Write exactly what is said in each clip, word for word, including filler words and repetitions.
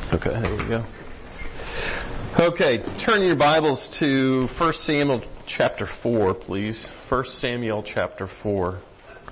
Okay, there you go. Okay, turn your Bibles to First Samuel chapter four, please. First Samuel chapter four.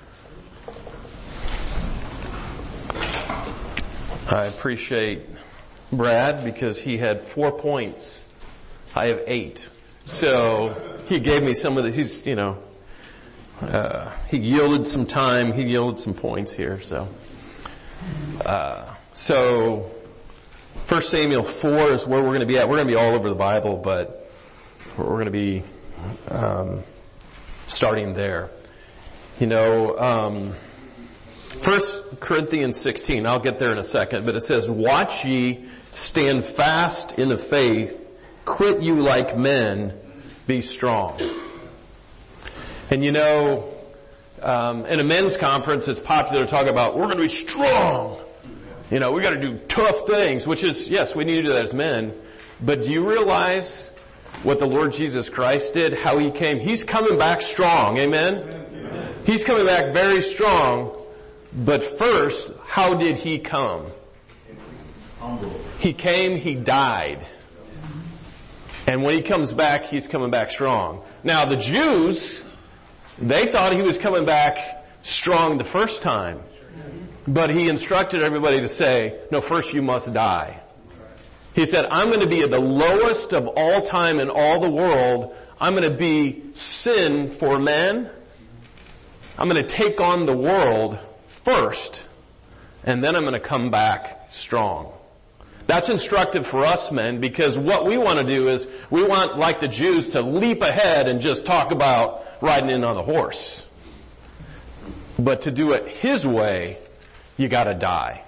I appreciate Brad because he had four points. I have eight. So he gave me some of the, he's, you know, uh, he yielded some time, he yielded some points here, so. Uh, so, First Samuel four is where we're going to be at. We're going to be all over the Bible, but we're going to be um, starting there. You know, um, First Corinthians sixteen, I'll get there in a second, but it says, "Watch ye, stand fast in the faith, quit you like men, be strong." And you know, um, in a men's conference, it's popular to talk about, we're going to be strong. You know, we got to do tough things, which is, yes, we need to do that as men. But do you realize what the Lord Jesus Christ did? How He came? He's coming back strong. Amen? Amen. He's coming back very strong. But first, how did He come? Humble. He came, He died. And when He comes back, He's coming back strong. Now, the Jews, they thought He was coming back strong the first time. But He instructed everybody to say, no, first you must die. He said, I'm going to be at the lowest of all time in all the world. I'm going to be sin for men. I'm going to take on the world first. And then I'm going to come back strong. That's instructive for us men, because what we want to do is we want, like the Jews, to leap ahead and just talk about riding in on the horse. But to do it His way, you gotta die.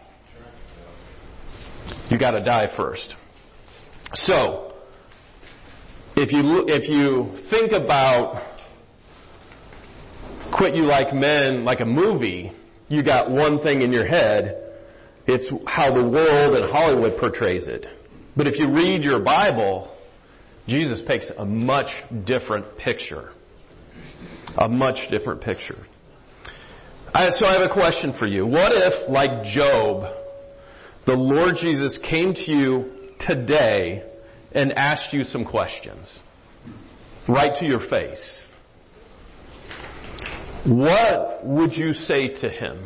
You gotta die first. So, if you, if you think about Quit You Like Men like a movie, you got one thing in your head. It's how the world and Hollywood portrays it. But if you read your Bible, Jesus paints a much different picture. A much different picture. I, so I have a question for you. What if, like Job, the Lord Jesus came to you today and asked you some questions? Right to your face. What would you say to Him?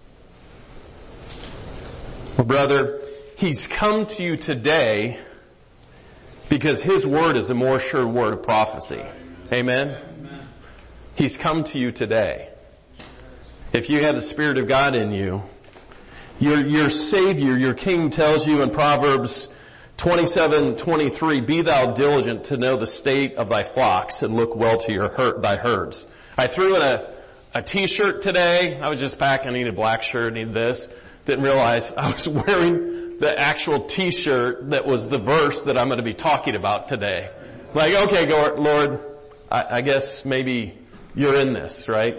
Well, brother, He's come to you today because His word is a more sure word of prophecy. Amen? Amen. He's come to you today. If you have the Spirit of God in you, your, your Savior, your King tells you in Proverbs twenty-seven twenty-three, "Be thou diligent to know the state of thy flocks and look well to your herd, thy herds." I threw in a, a t-shirt today. I was just packing. I needed a black shirt, needed this. Didn't realize I was wearing the actual t-shirt that was the verse that I'm going to be talking about today. Like, okay, Lord, I, I guess maybe you're in this, right?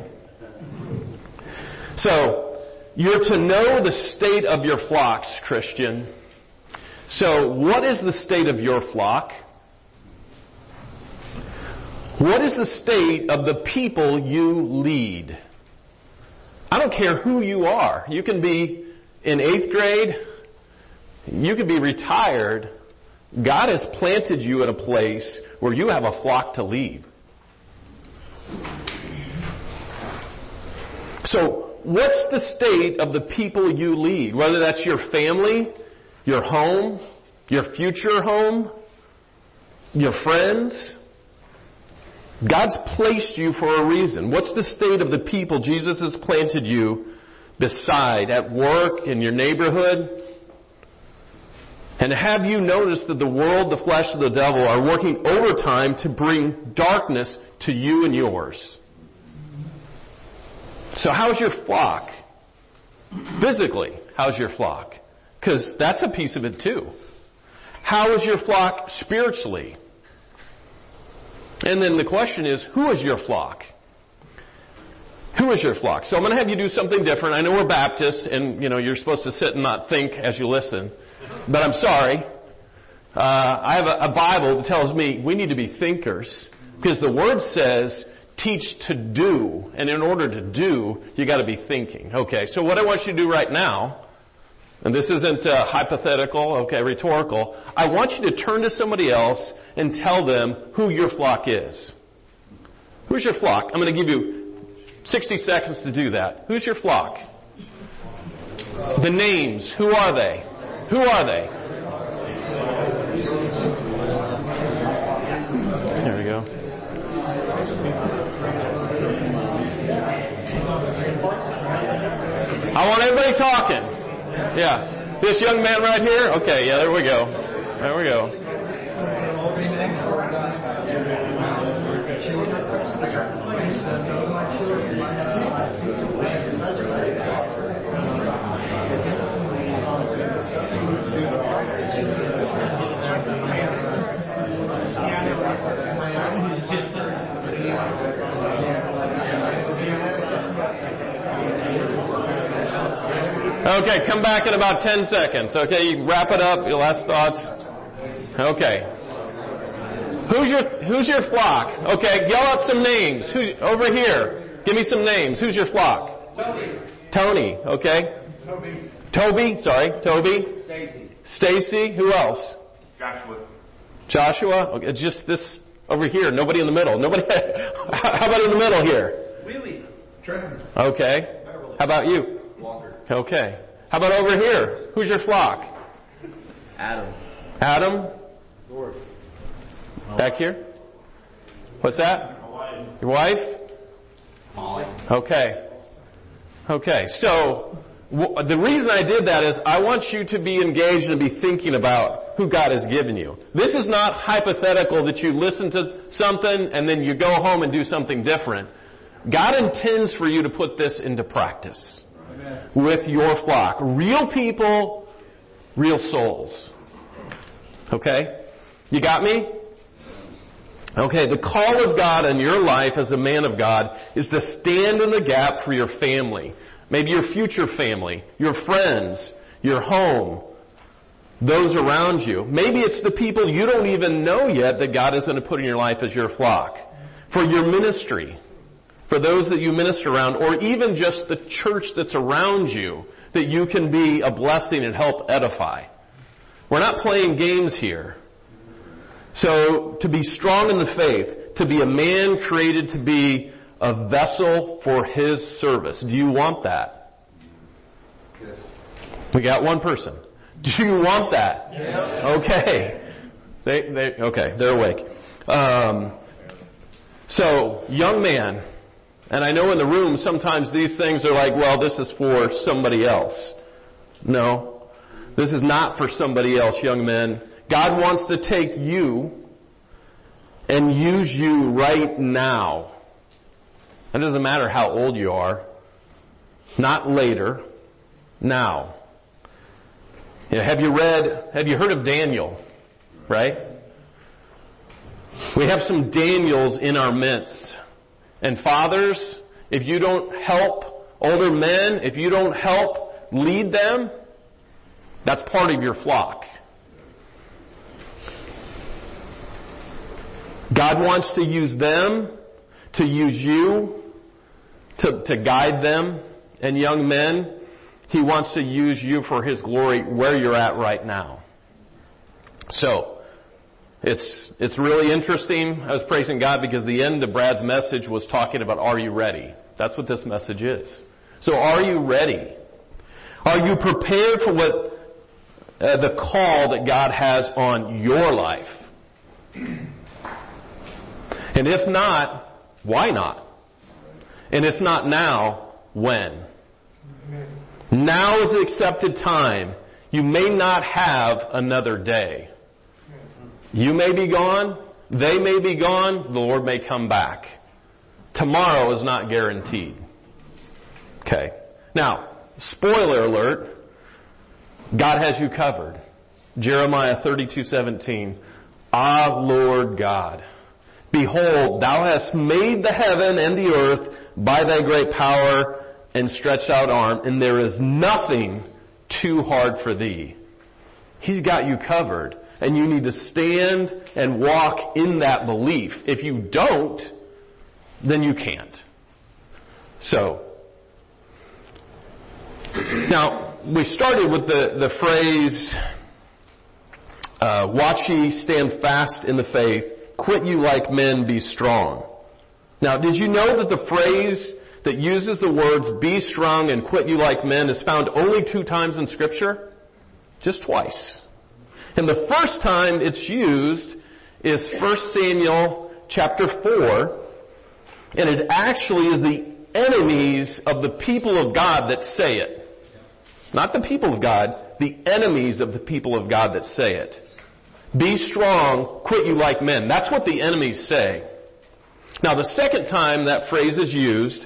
So, you're to know the state of your flocks, Christian. So, what is the state of your flock? What is the state of the people you lead? I don't care who you are. You can be in eighth grade. You can be retired. God has planted you in a place where you have a flock to lead. So, what's the state of the people you lead? Whether that's your family, your home, your future home, your friends. God's placed you for a reason. What's the state of the people Jesus has planted you beside, at work, in your neighborhood? And have you noticed that the world, the flesh, and the devil are working overtime to bring darkness to you and yours? So how's your flock? Physically, how's your flock? Because that's a piece of it too. How is your flock spiritually? And then the question is, who is your flock? Who is your flock? So I'm going to have you do something different. I know we're Baptists, and you know you're supposed to sit and not think as you listen. But I'm sorry. Uh, I have a, a Bible that tells me we need to be thinkers, because the Word says teach to do, and in order to do, you got to be thinking. Okay, so what I want you to do right now and this isn't uh, hypothetical, okay, rhetorical, I want you to turn to somebody else and tell them who your flock is. Who's your flock? I'm going to give you sixty seconds to do that. Who's your flock? The names. Who are they? Who are they? There we go. I want everybody talking. Yeah. This young man right here? Okay, yeah, there we go. There we go. Okay, come back in about ten seconds. Okay, you wrap it up, your last thoughts. Okay. Who's your, who's your flock? Okay, yell out some names. Who, over here. Give me some names. Who's your flock? Toby. Tony, okay. Toby. Toby, sorry, Toby. Stacy. Stacy, who else? Joshua. Joshua, okay, just this over here, nobody in the middle. Nobody, how about in the middle here? Wheelie. Trenton. Okay. How about you? Walker. Okay. How about over here? Who's your flock? Adam. Adam? Lord. Back here? What's that? My wife. Your wife? Molly. Okay. Okay, so w- the reason I did that is I want you to be engaged and be thinking about who God has given you. This is not hypothetical that you listen to something and then you go home and do something different. God intends for you to put this into practice. Amen. With your flock. Real people, real souls. Okay? You got me? Okay, the call of God in your life as a man of God is to stand in the gap for your family. Maybe your future family, your friends, your home, those around you. Maybe it's the people you don't even know yet that God is going to put in your life as your flock. For your ministry, for those that you minister around, or even just the church that's around you, that you can be a blessing and help edify. We're not playing games here. So, to be strong in the faith, to be a man created to be a vessel for His service. Do you want that? Yes. We got one person. Do you want that? Yes. Okay. They, they, okay, they're awake. Um, so, young man, and I know in the room sometimes these things are like, well, this is for somebody else. No, this is not for somebody else, young men. God wants to take you and use you right now. It doesn't matter how old you are. Not later. Now. You know, have you read, have you heard of Daniel? Right? We have some Daniels in our midst. And fathers, if you don't help older men, if you don't help lead them, that's part of your flock. God wants to use them, to use you, to, to guide them. And young men, He wants to use you for His glory where you're at right now. So, it's, it's really interesting. I was praising God because the end of Brad's message was talking about, are you ready? That's what this message is. So are you ready? Are you prepared for what, uh, the call that God has on your life? And if not, why not? And if not now, when? Now is the accepted time. You may not have another day. You may be gone. They may be gone. The Lord may come back. Tomorrow is not guaranteed. Okay. Now, spoiler alert. God has you covered. Jeremiah thirty-two seventeen. Ah, Lord God. Behold, thou hast made the heaven and the earth by thy great power and stretched out arm, and there is nothing too hard for thee. He's got you covered, and you need to stand and walk in that belief. If you don't, then you can't. So, now, we started with the, the phrase, uh, watch ye, stand fast in the faith, quit you like men, be strong. Now, did you know that the phrase that uses the words be strong and quit you like men is found only two times in Scripture? Just twice. And the first time it's used is First Samuel chapter four, and it actually is the enemies of the people of God that say it. Not the people of God, the enemies of the people of God that say it. Be strong, quit you like men. That's what the enemies say. Now the second time that phrase is used,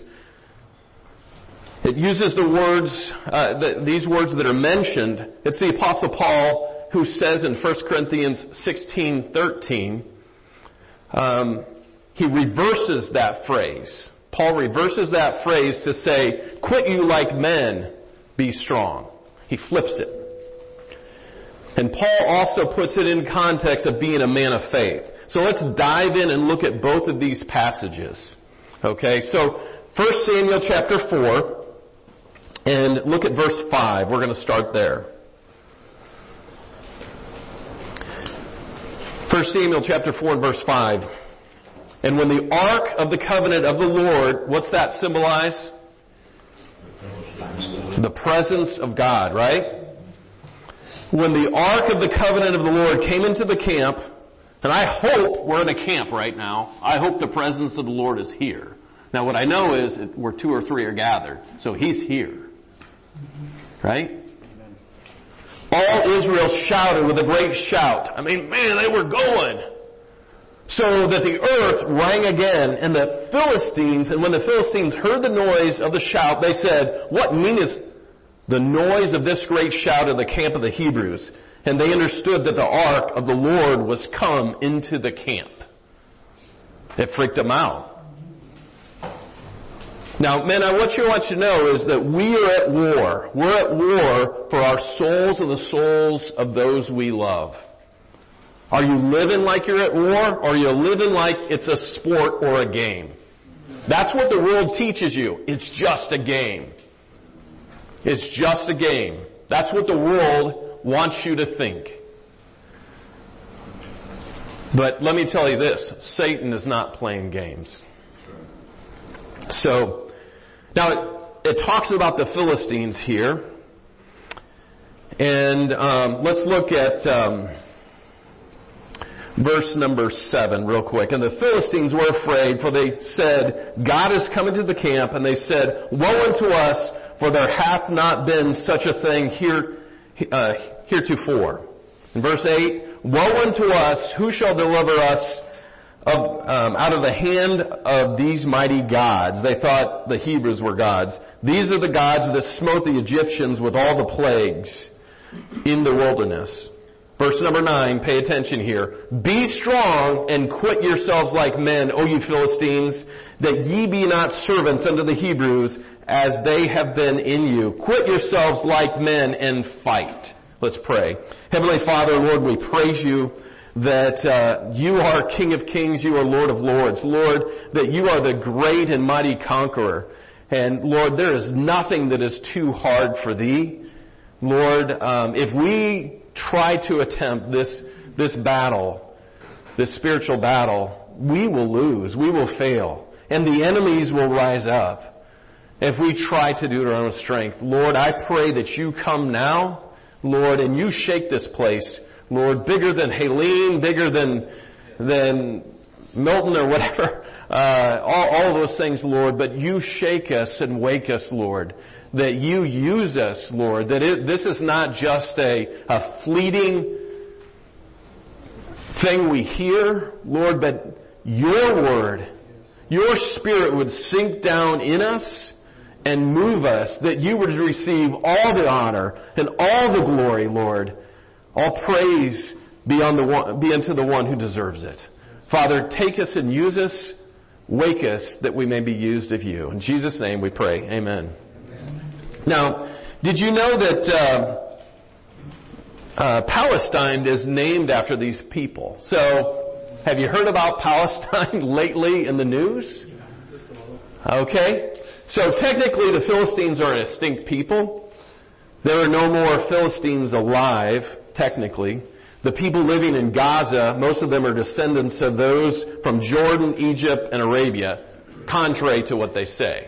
it uses the words, uh, the, these words that are mentioned. It's the Apostle Paul who says in First Corinthians sixteen thirteen, um, he reverses that phrase. Paul reverses that phrase to say, quit you like men, be strong. He flips it. And Paul also puts it in context of being a man of faith. So let's dive in and look at both of these passages. Okay, so First Samuel chapter four, and look at verse five. We're going to start there. First Samuel chapter four and verse five. And when the ark of the covenant of the Lord, what's that symbolize? The presence of God, right? When the ark of the covenant of the Lord came into the camp, and I hope we're in a camp right now. I hope the presence of the Lord is here. Now what I know is where two or three are gathered, so He's here. Right? All Israel shouted with a great shout. I mean, man, they were going. So that the earth rang again, and the Philistines, and when the Philistines heard the noise of the shout, they said, what meaneth the noise of this great shout of the camp of the Hebrews? And they understood that the ark of the Lord was come into the camp. It freaked them out. Now, men, I want you, I want you to know is that we are at war. We're at war for our souls and the souls of those we love. Are you living like you're at war, or are you living like it's a sport or a game? That's what the world teaches you. It's just a game. It's just a game. That's what the world wants you to think. But let me tell you this, Satan is not playing games. So, now it, it talks about the Philistines here. And um, let's look at um, verse number seven real quick. And the Philistines were afraid, for they said, God is coming to the camp. And they said, woe unto us, for there hath not been such a thing here uh, heretofore. In verse eight, woe unto us, who shall deliver us of, um, out of the hand of these mighty gods? They thought the Hebrews were gods. These are the gods that smote the Egyptians with all the plagues in the wilderness. Verse number nine, pay attention here. Be strong and quit yourselves like men, O you Philistines, that ye be not servants unto the Hebrews, as they have been in you. Quit yourselves like men and fight. Let's pray. Heavenly Father, Lord, we praise you that uh, you are King of Kings, you are Lord of Lords. Lord, that you are the great and mighty conqueror. And Lord, there is nothing that is too hard for thee. Lord, um, if we try to attempt this this battle, this spiritual battle, we will lose, we will fail, and the enemies will rise up if we try to do it our own strength. Lord, I pray that you come now, Lord, and you shake this place, Lord, bigger than Helene, bigger than than Milton or whatever, uh, all, all those things, Lord, but you shake us and wake us, Lord, that you use us, Lord, that it, this is not just a, a fleeting thing we hear, Lord, but your word, your Spirit would sink down in us and move us, that you would receive all the honor and all the glory, Lord. All praise be, on the one, be unto the one who deserves it. Father, take us and use us, wake us, that we may be used of you. In Jesus' name we pray. Amen. Now, did you know that uh, uh, Palestine is named after these people? So, have you heard about Palestine lately in the news? Okay. So technically the Philistines are a distinct people. There are no more Philistines alive, technically. The people living in Gaza, most of them are descendants of those from Jordan, Egypt, and Arabia, contrary to what they say.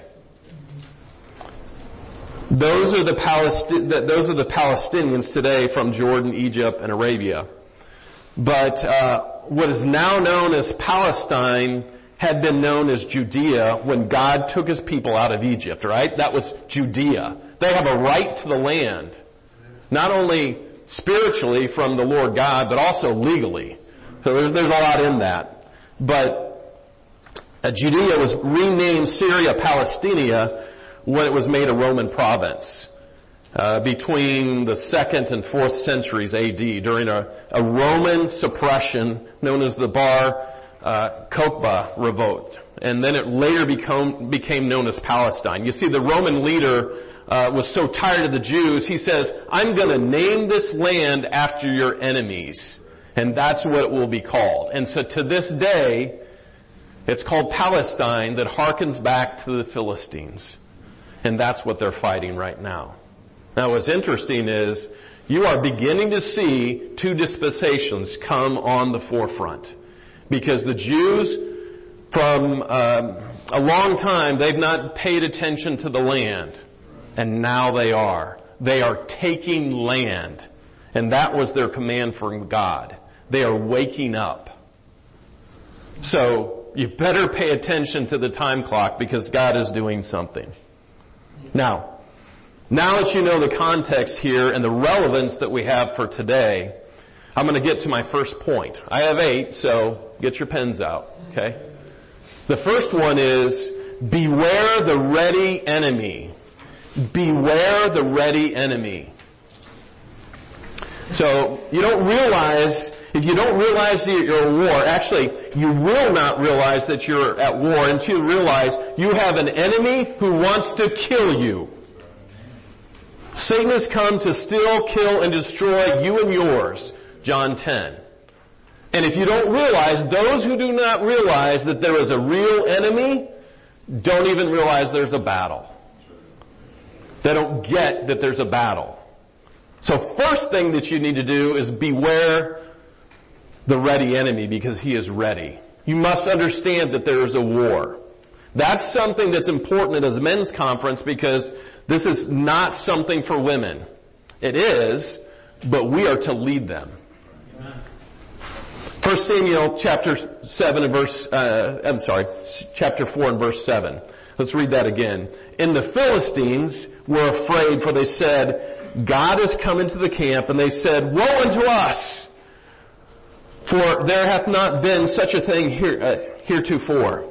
Those are the Palesti- those are the Palestinians today from Jordan, Egypt, and Arabia. But uh, what is now known as Palestine had been known as Judea when God took his people out of Egypt, right? That was Judea. They have a right to the land, not only spiritually from the Lord God, but also legally. So there's, there's a lot in that. But uh, Judea was renamed Syria Palestinia when it was made a Roman province uh, between the second and fourth centuries A D during a, a Roman suppression known as the Bar uh, Kokhba revolt. And then it later become, became known as Palestine. You see, the Roman leader uh, was so tired of the Jews, he says, I'm going to name this land after your enemies. And that's what it will be called. And so to this day, it's called Palestine, that harkens back to the Philistines. And that's what they're fighting right now. Now what's interesting is you are beginning to see two dispensations come on the forefront. Because the Jews, from um, a long time, they've not paid attention to the land. And now they are. They are taking land. And that was their command from God. They are waking up. So you better pay attention to the time clock because God is doing something. Now, now that you know the context here and the relevance that we have for today, I'm going to get to my first point. I have eight, so get your pens out, okay? The first one is, beware the ready enemy. Beware the ready enemy. So, you don't realize, if you don't realize that you're at war, actually, you will not realize that you're at war until you realize you have an enemy who wants to kill you. Satan has come to steal, kill, and destroy you and yours. John ten. And if you don't realize, those who do not realize that there is a real enemy, don't even realize there's a battle. They don't get that there's a battle. So first thing that you need to do is beware the ready enemy, because he is ready. You must understand that there is a war. That's something that's important at a men's conference, because this is not something for women. It is, but we are to lead them. First Samuel chapter seven and verse, uh, I'm sorry, chapter four and verse seven. Let's read that again. And the Philistines were afraid, for they said, God has come into the camp, and they said, woe unto us! For there hath not been such a thing here, uh, heretofore.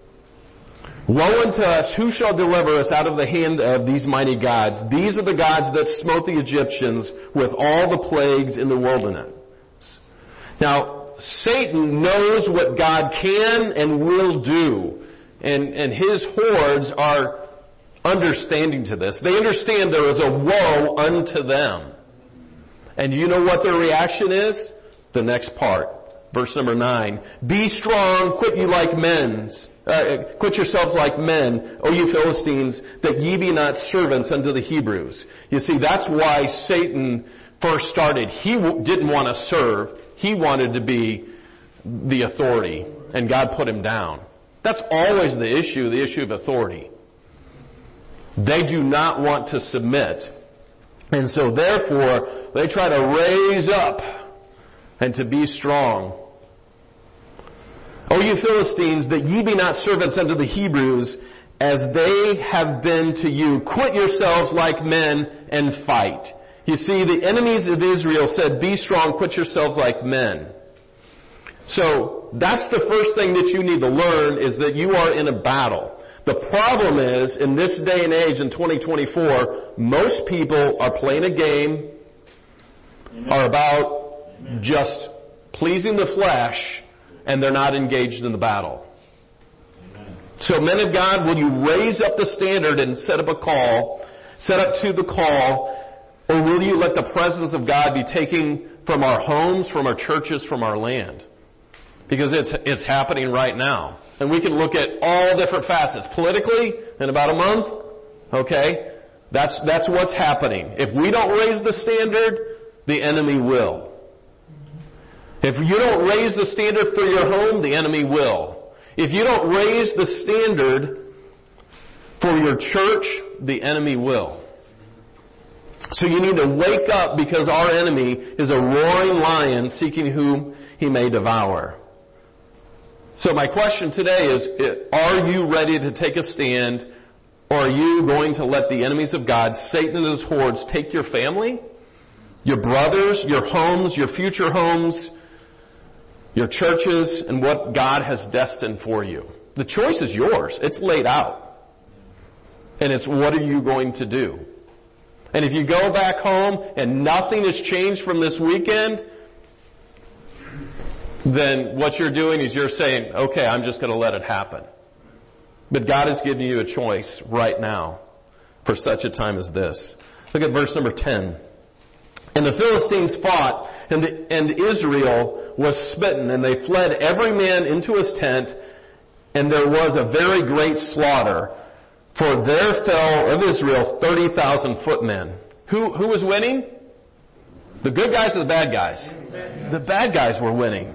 Woe unto us, who shall deliver us out of the hand of these mighty gods? These are the gods that smote the Egyptians with all the plagues in the wilderness. Now, Satan knows what God can and will do. And, and his hordes are understanding to this. They understand there is a woe unto them. And you know what their reaction is? The next part. Verse number nine. Be strong, quit you like men's. Uh, quit yourselves like men, O you Philistines, that ye be not servants unto the Hebrews. You see, that's why Satan first started. He w- didn't want to serve. He wanted to be the authority. And God put him down. That's always the issue, the issue of authority. They do not want to submit. And so therefore, they try to raise up and to be strong. O you Philistines, that ye be not servants unto the Hebrews, as they have been to you. Quit yourselves like men and fight. You see, the enemies of Israel said, be strong, quit yourselves like men. So, that's the first thing that you need to learn, is that you are in a battle. The problem is, in this day and age, in twenty twenty-four, most people are playing a game, Amen. Are about Amen. Just pleasing the flesh, and they're not engaged in the battle. Amen. So men of God, will you raise up the standard and set up a call, set up to the call, or will you let the presence of God be taken from our homes, from our churches, from our land? Because it's, it's happening right now. And we can look at all different facets. Politically, in about a month, okay, That's, that's what's happening. If we don't raise the standard, the enemy will. If you don't raise the standard for your home, the enemy will. If you don't raise the standard for your church, the enemy will. So you need to wake up, because our enemy is a roaring lion seeking whom he may devour. So my question today is, are you ready to take a stand, or are you going to let the enemies of God, Satan and his hordes, take your family, your brothers, your homes, your future homes, your churches, and what God has destined for you? The choice is yours. It's laid out. And it's, what are you going to do? And if you go back home and nothing has changed from this weekend, then what you're doing is you're saying, okay, I'm just going to let it happen. But God has given you a choice right now for such a time as this. Look at verse number ten. And the Philistines fought, and, the, and Israel was smitten, and they fled every man into his tent, and there was a very great slaughter. For there fell of Israel thirty thousand footmen. Who, who was winning? The good guys or the bad guys? The bad guys were winning.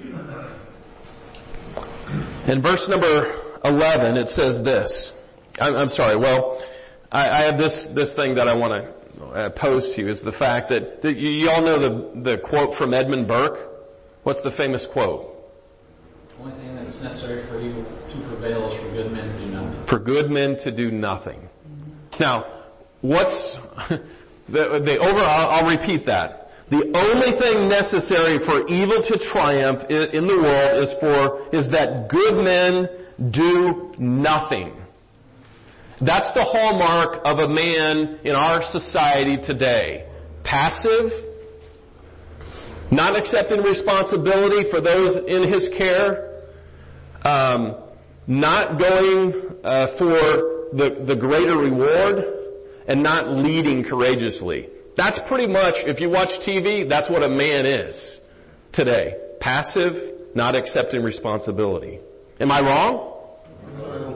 In verse number eleven, it says this. I'm, I'm sorry. Well, I, I have this this thing that I want to uh, pose to you, is the fact that, that you, you all know the the quote from Edmund Burke. What's the famous quote? The only thing that's necessary for evil to prevail is for good men to do nothing. For good men to do nothing. Now, what's the, the over? I'll, I'll repeat that. The only thing necessary for evil to triumph in the world is for is that good men do nothing. That's the hallmark of a man in our society today. Passive, not accepting responsibility for those in his care, um, not going uh, for the, the greater reward, and not leading courageously. That's pretty much, if you watch T V, that's what a man is today. Passive, not accepting responsibility. Am I wrong? No.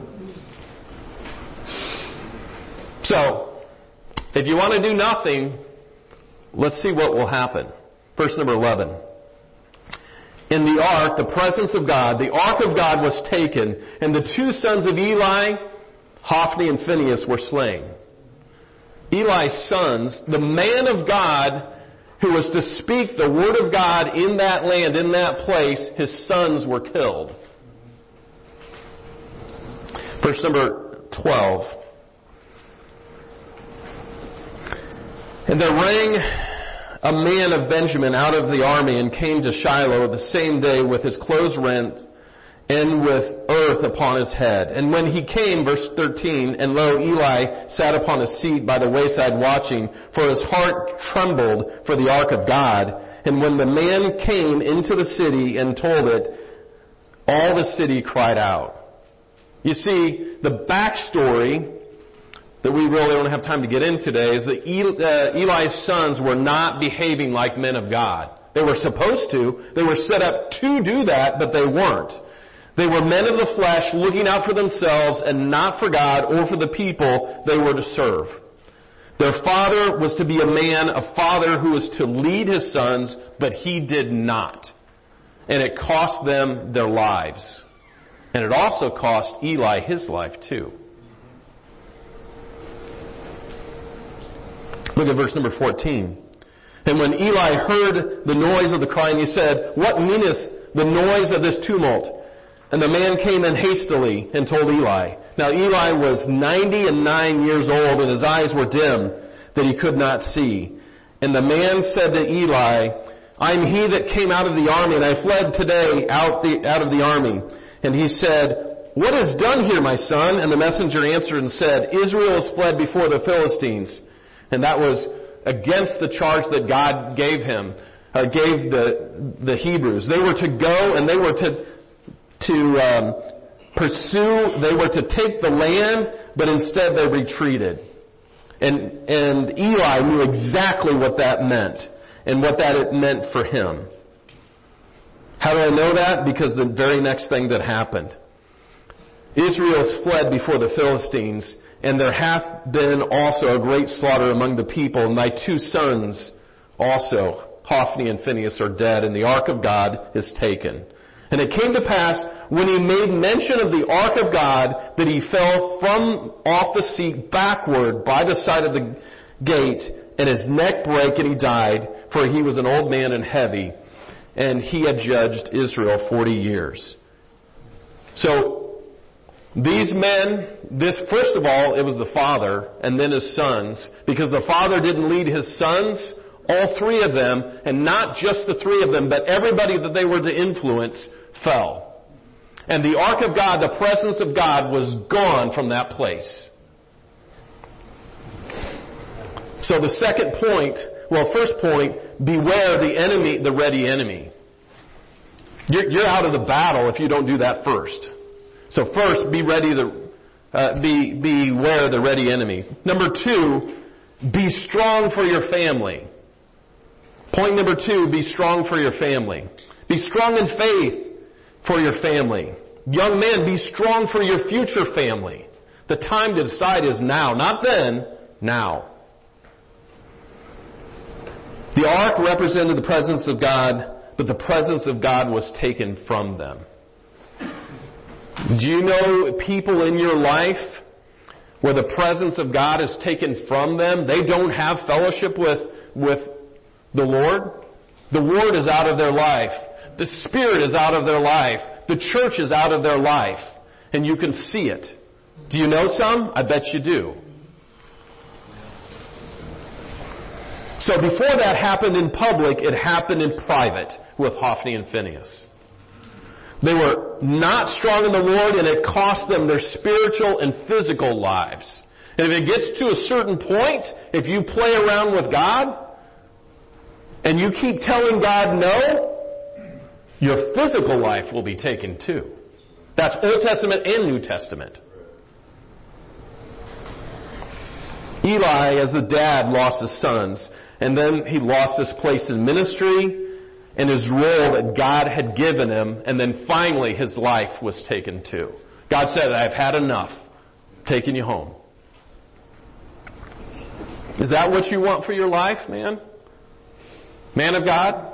So, if you want to do nothing, let's see what will happen. Verse number eleven. In the ark, the presence of God, the ark of God was taken, and the two sons of Eli, Hophni and Phinehas, were slain. Eli's sons, the man of God who was to speak the word of God in that land, in that place, his sons were killed. Verse number twelve. And there rang a man of Benjamin out of the army and came to Shiloh the same day with his clothes rent and with earth upon his head. And when he came, verse thirteen, and lo, Eli sat upon a seat by the wayside watching, for his heart trembled for the ark of God. And when the man came into the city and told it, all the city cried out. You see, the backstory that we really don't have time to get in today is that Eli's sons were not behaving like men of God. They were supposed to. They were set up to do that, but they weren't. They were men of the flesh, looking out for themselves and not for God or for the people they were to serve. Their father was to be a man, a father who was to lead his sons, but he did not. And it cost them their lives. And it also cost Eli his life too. Look at verse number fourteen. And when Eli heard the noise of the crying, he said, "What meaneth the noise of this tumult?" And the man came in hastily and told Eli. Now Eli was ninety and nine years old, and his eyes were dim, that he could not see. And the man said to Eli, "I am he that came out of the army, and I fled today out, the, out of the army." And he said, "What is done here, my son?" And the messenger answered and said, "Israel has fled before the Philistines." And that was against the charge that God gave him, uh, gave the the Hebrews. They were to go and they were to to um, pursue. They were to take the land, but instead they retreated. And and Eli knew exactly what that meant and what that it meant for him. How do I know that? Because the very next thing that happened. Israel fled before the Philistines, And there hath been also a great slaughter among the people, and thy two sons also, Hophni and Phinehas, are dead, and the ark of God is taken. And it came to pass, when he made mention of the ark of God, that he fell from off the seat backward by the side of the gate, and his neck brake, and he died, for he was an old man and heavy, and he had judged Israel forty years. So, these men, this, first of all, it was the father, and then his sons, because the father didn't lead his sons, all three of them, and not just the three of them, but everybody that they were to influence, fell. And the ark of God, the presence of God, was gone from that place. So the second point, well, first point, beware the enemy, the ready enemy. You're, you're out of the battle if you don't do that first. So first, be ready to, uh, be, beware the ready enemy. Number two, be strong for your family. Point number two, be strong for your family. Be strong in faith for your family. Young men, be strong for your future family. The time to decide is now, not then, now. The ark represented the presence of God, but the presence of God was taken from them. Do you know people in your life where the presence of God is taken from them? They don't have fellowship with, with the Lord. The Word is out of their life. The Spirit is out of their life. The church is out of their life. And you can see it. Do you know some? I bet you do. So before that happened in public, it happened in private with Hophni and Phinehas. They were not strong in the Lord, and it cost them their spiritual and physical lives. And if it gets to a certain point, if you play around with God, and you keep telling God no, your physical life will be taken too. That's Old Testament and New Testament. Eli, as the dad, lost his sons, and then he lost his place in ministry and his role that God had given him, and then finally his life was taken too. God said, I've had enough. I'm taking you home. Is that what you want for your life, man? Man of God?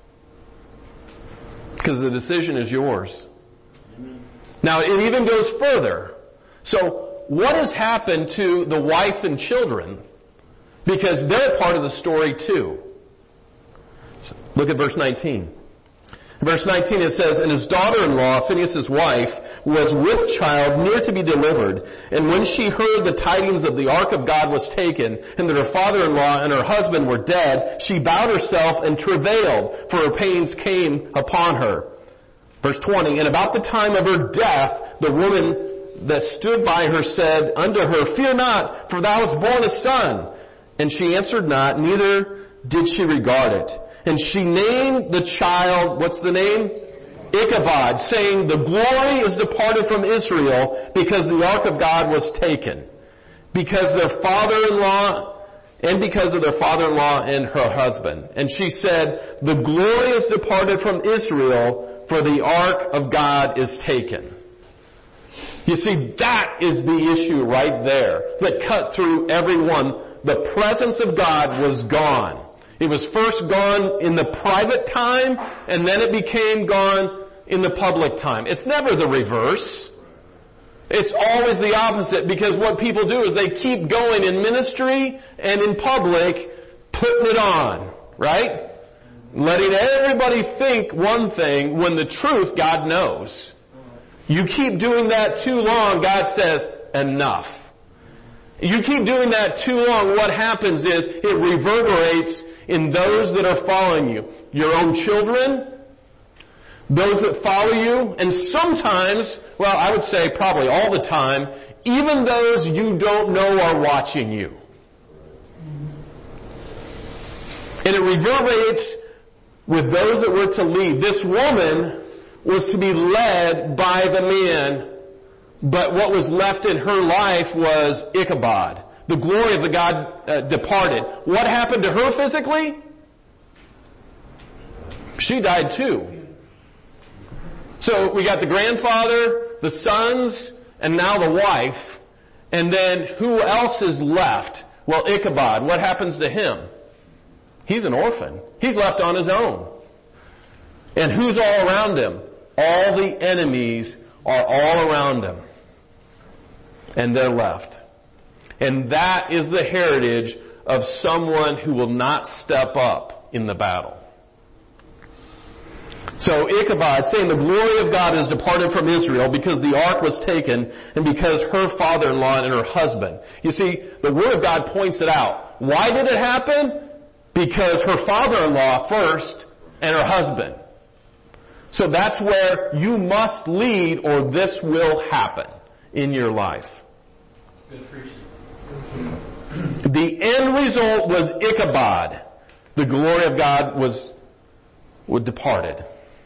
Because the decision is yours. Now, it even goes further. So, what has happened to the wife and children? Because they're part of the story too. Look at verse nineteen. In verse nineteen it says, and his daughter-in-law, Phinehas' wife, was with child near to be delivered. And when she heard the tidings of the ark of God was taken, and that her father-in-law and her husband were dead, she bowed herself and travailed, for her pains came upon her. Verse twenty, and about the time of her death, the woman that stood by her said unto her, fear not, for thou hast borne a son. And she answered not, neither did she regard it. And she named the child, what's the name? Ichabod, saying, the glory is departed from Israel, because the ark of God was taken. Because their father-in-law, and because of their father-in-law and her husband. And she said, the glory is departed from Israel, for the ark of God is taken. You see, that is the issue right there that cut through everyone. The presence of God was gone. It was first gone in the private time, and then it became gone in the public time. It's never the reverse. It's always the opposite, because what people do is they keep going in ministry and in public, putting it on, right? Letting everybody think one thing when the truth God knows. You keep doing that too long, God says, enough. You keep doing that too long, what happens is it reverberates in those that are following you. Your own children, those that follow you, and sometimes, well, I would say probably all the time, even those you don't know are watching you. And it reverberates with those that were to lead. This woman was to be led by the man, but what was left in her life was Ichabod. The glory of the God uh, departed. What happened to her physically? She died too. So we got the grandfather, the sons, and now the wife. And then who else is left? Well, Ichabod, what happens to him? He's an orphan. He's left on his own. And who's all around him? All the enemies are all around him. And they're left. And that is the heritage of someone who will not step up in the battle. So Ichabod saying the glory of God is departed from Israel because the ark was taken and because her father-in-law and her husband. You see, the Word of God points it out. Why did it happen? Because her father-in-law first and her husband. So that's where you must lead or this will happen in your life. Good preaching. The end result was Ichabod. The glory of God was, was departed.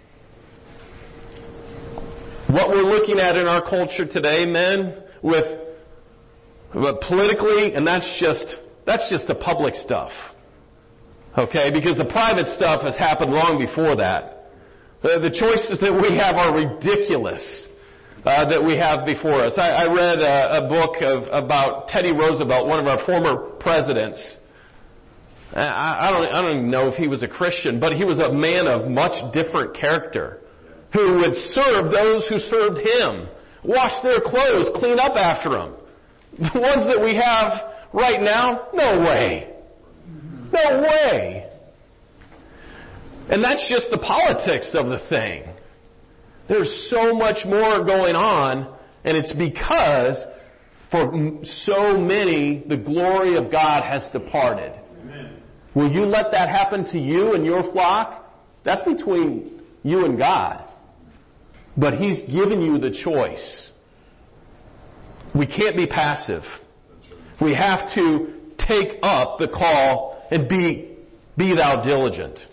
What we're looking at in our culture today, men, with, with politically, and that's just, that's just the public stuff. Okay? Because the private stuff has happened long before that. The, the choices that we have are ridiculous. Uh, that we have before us. I, I read a, a book of, about Teddy Roosevelt, one of our former presidents. I, I don't, I don't even know if he was a Christian, but he was a man of much different character, who would serve those who served him, wash their clothes, clean up after them. The ones that we have right now, no way, no way. And that's just the politics of the thing. There's so much more going on, and it's because for so many, the glory of God has departed. Amen. Will you let that happen to you and your flock? That's between you and God. But He's given you the choice. We can't be passive. We have to take up the call and be, be thou diligent.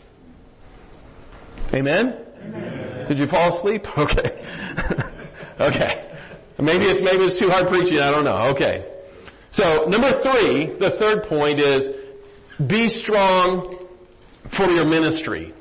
Amen? Amen. Did you fall asleep? Okay. Okay. Maybe it's, maybe it's too hard preaching. I don't know. Okay. So, number three, the third point is, be strong for your ministry.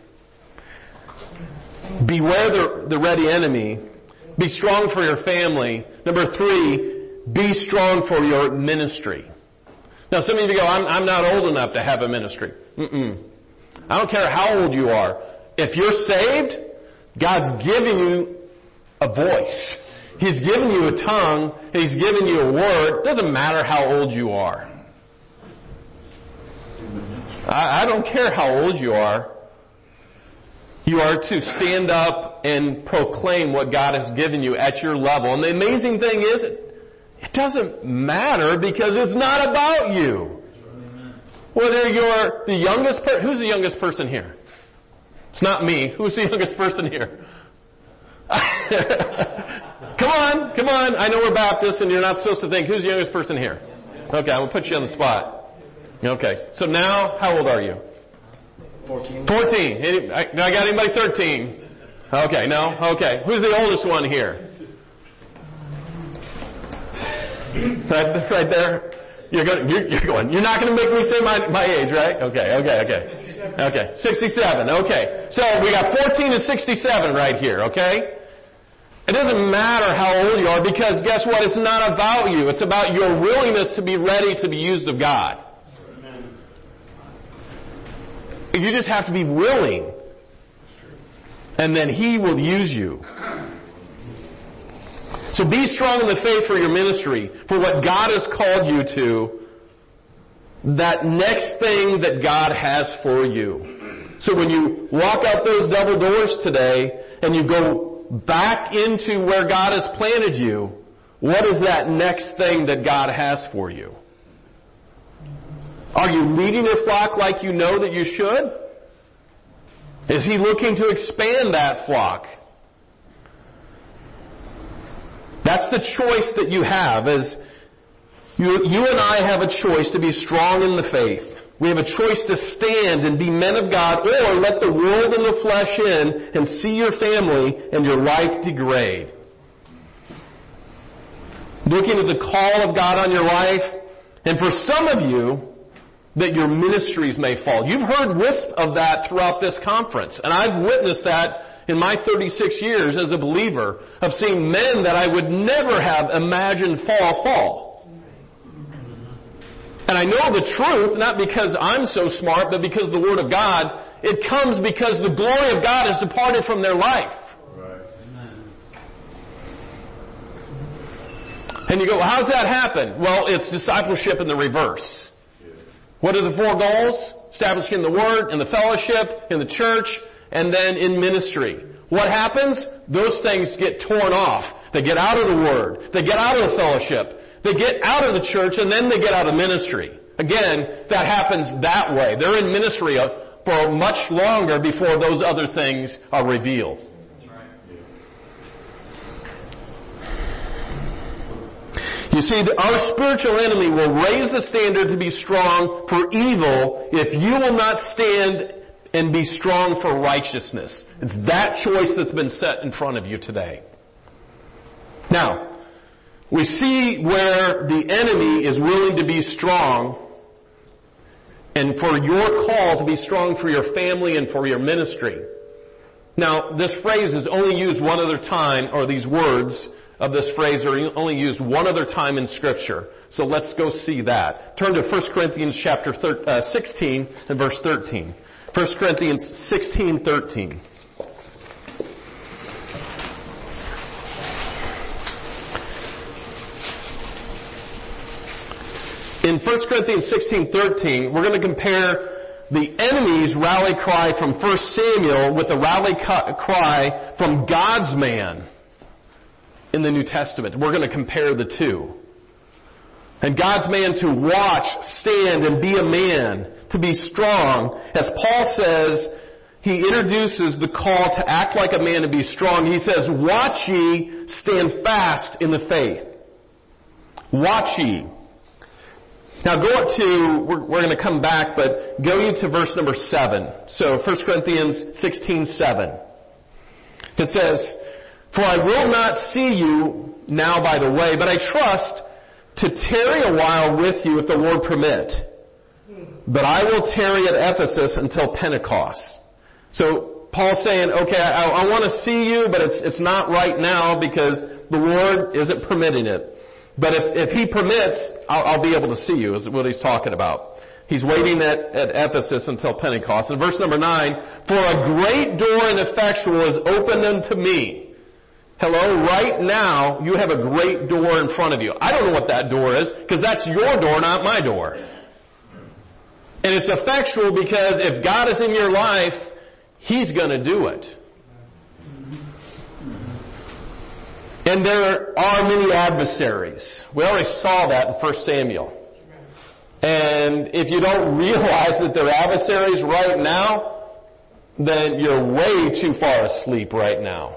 Beware the, the ready enemy. Be strong for your family. Number three, be strong for your ministry. Now, some of you go, I'm, I'm not old enough to have a ministry. Mm-mm. I don't care how old you are. If you're saved, God's given you a voice. He's given you a tongue. He's given you a word. It doesn't matter how old you are. I, I don't care how old you are. You are to stand up and proclaim what God has given you at your level. And the amazing thing is, it doesn't matter because it's not about you. Whether you're the youngest person, who's the youngest person here? It's not me. Who's the youngest person here? Come on, come on. I know we're Baptists and you're not supposed to think. Who's the youngest person here? Okay, I'm going to put you on the spot. Okay, so now, how old are you? Fourteen. Fourteen. Any, I, I got anybody thirteen? Okay, no? Okay. Who's the oldest one here? Right, right there. You're going. You're, you're going. You're not going to make me say my my age, right? Okay. Okay. Okay. Okay. Sixty-seven. Okay. So we got fourteen and sixty-seven right here. Okay. It doesn't matter how old you are because guess what? It's not about you. It's about your willingness to be ready to be used of God. You just have to be willing, and then He will use you. So be strong in the faith for your ministry, for what God has called you to, that next thing that God has for you. So when you walk out those double doors today, and you go back into where God has planted you, what is that next thing that God has for you? Are you leading your flock like you know that you should? Is He looking to expand that flock? That's the choice that you have. As you, you and I have a choice to be strong in the faith. We have a choice to stand and be men of God, or let the world and the flesh in and see your family and your life degrade. Looking at the call of God on your life, and for some of you, that your ministries may fall. You've heard wisp of that throughout this conference, and I've witnessed that in my thirty-six years as a believer, of seeing men that I would never have imagined fall, fall. And I know the truth, not because I'm so smart, but because of the Word of God. It comes because the glory of God has departed from their life. Right. And you go, well, how's that happen? Well, it's discipleship in the reverse. What are the four goals? Establishing the Word, in the fellowship, in the church, and then in ministry. What happens? Those things get torn off. They get out of the Word. They get out of the fellowship. They get out of the church, and then they get out of ministry. Again, that happens that way. They're in ministry for much longer before those other things are revealed. You see, our spiritual enemy will raise the standard to be strong for evil if you will not stand and be strong for righteousness. It's that choice that's been set in front of you today. Now, we see where the enemy is willing to be strong, and for your call to be strong for your family and for your ministry. Now, this phrase is only used one other time, or these words of this phrase are only used one other time in Scripture. So let's go see that. Turn to First Corinthians chapter sixteen and verse thirteen. First Corinthians sixteen thirteen. In First Corinthians sixteen thirteen, we're going to compare the enemy's rally cry from First Samuel with the rally cry from God's man in the New Testament. We're going to compare the two. And God's man to watch, stand, and be a man, to be strong. As Paul says, he introduces the call to act like a man and be strong. He says, watch ye, stand fast in the faith. Watch ye. Now go up to, we're, we're going to come back, but go you to verse number seven. So First Corinthians sixteen seven. It says, for I will not see you now by the way, but I trust to tarry a while with you if the Lord permit. But I will tarry at Ephesus until Pentecost. So Paul's saying, okay, I, I want to see you, but it's, it's not right now because the Lord isn't permitting it. But if, if He permits, I'll, I'll be able to see you, is what he's talking about. He's waiting at, at Ephesus until Pentecost. In verse number nine, for a great door and effectual is opened unto me. Hello, right now, you have a great door in front of you. I don't know what that door is, because that's your door, not my door. And it's effectual because if God is in your life, He's going to do it. And there are many adversaries. We already saw that in First Samuel. And if you don't realize that they're adversaries right now, then you're way too far asleep right now.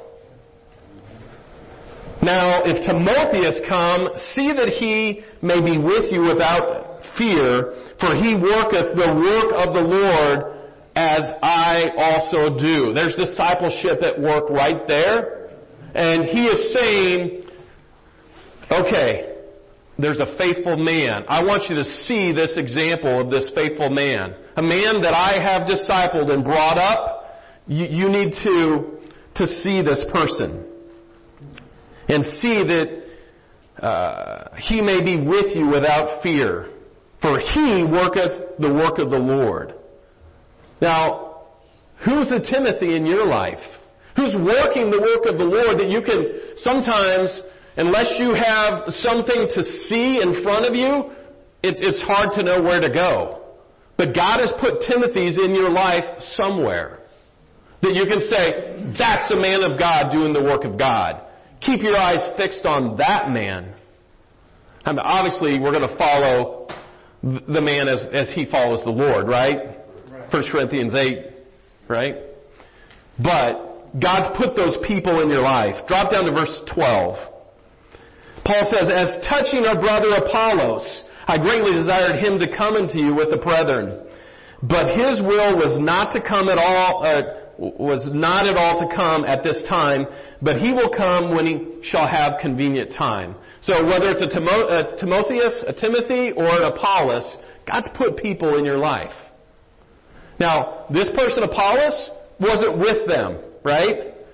Now, if Timotheus come, see that he may be with you without fear, for he worketh the work of the Lord as I also do. There's discipleship at work right there. And he is saying, okay, there's a faithful man. I want you to see this example of this faithful man. A man that I have discipled and brought up. You, you need to, to see this person. And see that uh, he may be with you without fear. For he worketh the work of the Lord. Now, who's a Timothy in your life? Who's working the work of the Lord that you can sometimes, unless you have something to see in front of you, it's, it's hard to know where to go. But God has put Timothy's in your life somewhere that you can say, that's a man of God doing the work of God. Keep your eyes fixed on that man. I mean, obviously, we're going to follow the man as, as he follows the Lord, right? First Corinthians eight, right? But God's put those people in your life. Drop down to verse twelve. Paul says, as touching our brother Apollos, I greatly desired him to come unto you with the brethren. But his will was not to come at all, uh, was not at all to come at this time, but he will come when he shall have convenient time. So whether it's a, Timo, a Timotheus, a Timothy, or an Apollos, God's put people in your life. Now, this person Apollos wasn't with them, right?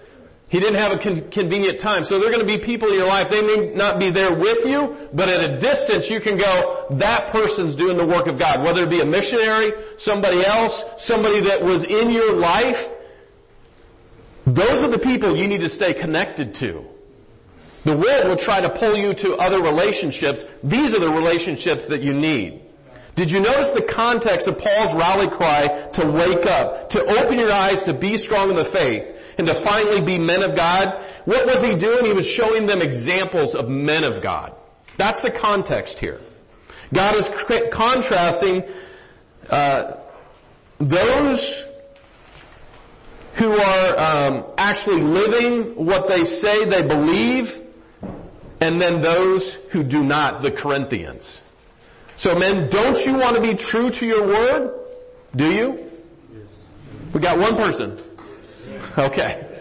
He didn't have a con- convenient time. So there are going to be people in your life, they may not be there with you, but at a distance you can go, that person's doing the work of God. Whether it be a missionary, somebody else, somebody that was in your life, those are the people you need to stay connected to. The world will try to pull you to other relationships. These are the relationships that you need. Did you notice the context of Paul's rally cry to wake up, to open your eyes, to be strong in the faith, and to finally be men of God? What was he doing? He was showing them examples of men of God. That's the context here. God is contrasting uh, those who are um, actually living what they say they believe, and then those who do not, the Corinthians. So men, don't you want to be true to your word? Do you? Yes. We got one person. Okay.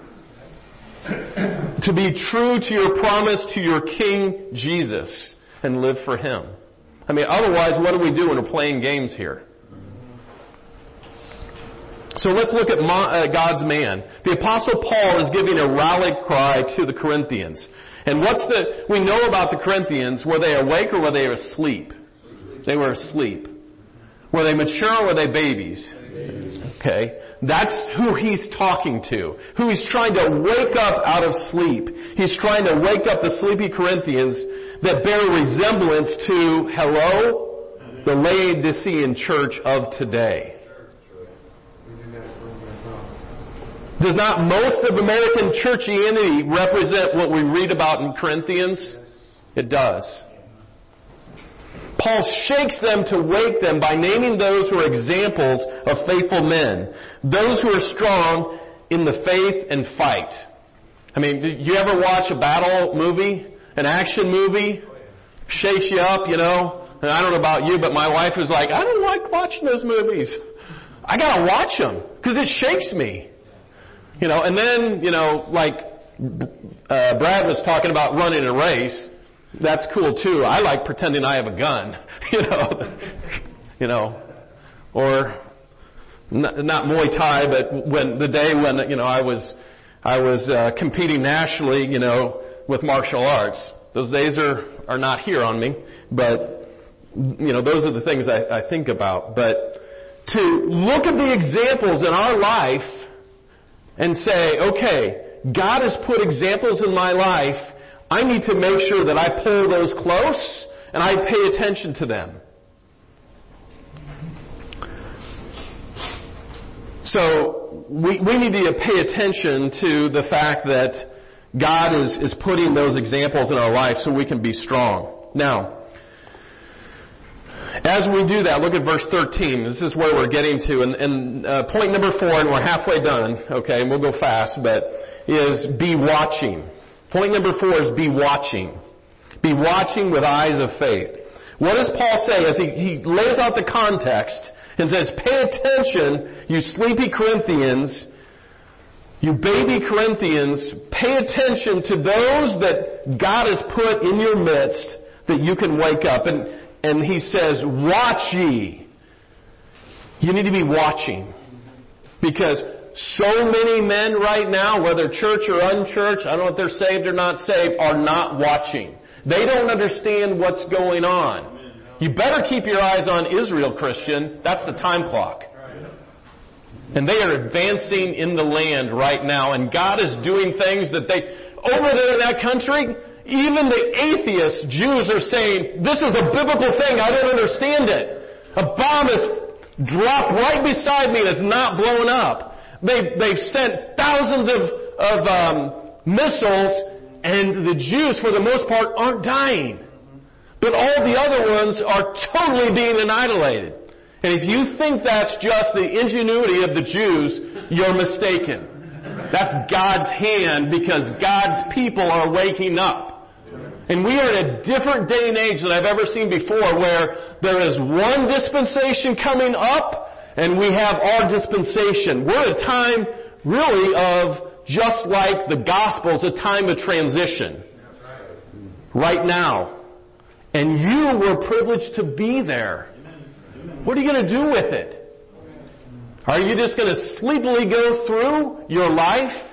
To be true to your promise to your King Jesus and live for Him. I mean, otherwise, what do we do when we're playing games here? So let's look at God's man. The Apostle Paul is giving a rally cry to the Corinthians. And what's the, we know about the Corinthians, were they awake or were they asleep? They were asleep. Were they mature or were they babies? Okay. That's who he's talking to. Who he's trying to wake up out of sleep. He's trying to wake up the sleepy Corinthians that bear resemblance to, hello, the Laodicean church of today. Does not most of American churchianity represent what we read about in Corinthians? It does. Paul shakes them to wake them by naming those who are examples of faithful men. Those who are strong in the faith and fight. I mean, do you ever watch a battle movie? An action movie? Shakes you up, you know? And I don't know about you, but my wife was like, I don't like watching those movies. I gotta watch them, because it shakes me. You know, and then, you know, like, uh, Brad was talking about running a race. That's cool too. I like pretending I have a gun, you know, you know, or not, not Muay Thai, but when the day when, you know, I was, I was, uh, competing nationally, you know, with martial arts. Those days are, are not here on me, but, you know, those are the things I, I think about. But to look at the examples in our life and say, okay, God has put examples in my life. I need to make sure that I pull those close and I pay attention to them. So we, we need to pay attention to the fact that God is, is putting those examples in our life so we can be strong. Now, as we do that, look at verse thirteen. This is where we're getting to. And, and uh, point number four, and we're halfway done, okay, and we'll go fast, but is be watching. Point number four is be watching. Be watching with eyes of faith. What does Paul say as he, he lays out the context and says, pay attention, you sleepy Corinthians, you baby Corinthians, pay attention to those that God has put in your midst that you can wake up. And And he says, watch ye. You need to be watching. Because so many men right now, whether church or unchurched, I don't know if they're saved or not saved, are not watching. They don't understand what's going on. You better keep your eyes on Israel, Christian. That's the time clock. And they are advancing in the land right now. And God is doing things that they, over there in that country, even the atheist Jews are saying, this is a biblical thing, I don't understand it. A bomb is dropped right beside me that's not blown up. They, they've sent thousands of, of um, missiles, and the Jews, for the most part, aren't dying. But all the other ones are totally being annihilated. And if you think that's just the ingenuity of the Jews, you're mistaken. That's God's hand, because God's people are waking up. And we are in a different day and age than I've ever seen before, where there is one dispensation coming up, and we have our dispensation. We're at a time, really, of just like the Gospels, a time of transition. Right now. And you were privileged to be there. What are you going to do with it? Are you just going to sleepily go through your life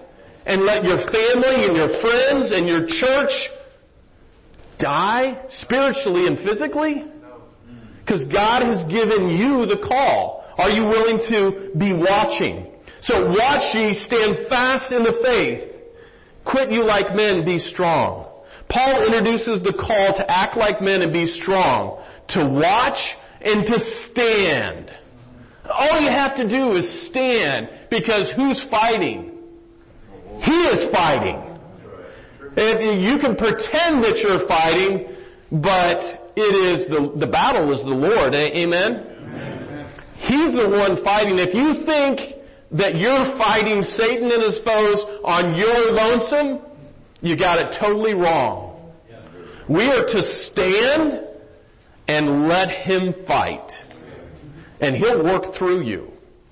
and let your family and your friends and your church die spiritually and physically? Because God has given you the call. Are you willing to be watching? So watch ye, stand fast in the faith. Quit you like men, be strong. Paul introduces the call to act like men and be strong, to watch and to stand. All you have to do is stand, because who's fighting? He is fighting. If you can pretend that you're fighting, but it is the, the battle is the Lord. Amen? Amen? He's the one fighting. If you think that you're fighting Satan and his foes on your lonesome, you got it totally wrong. We are to stand and let him fight. And he'll work through you.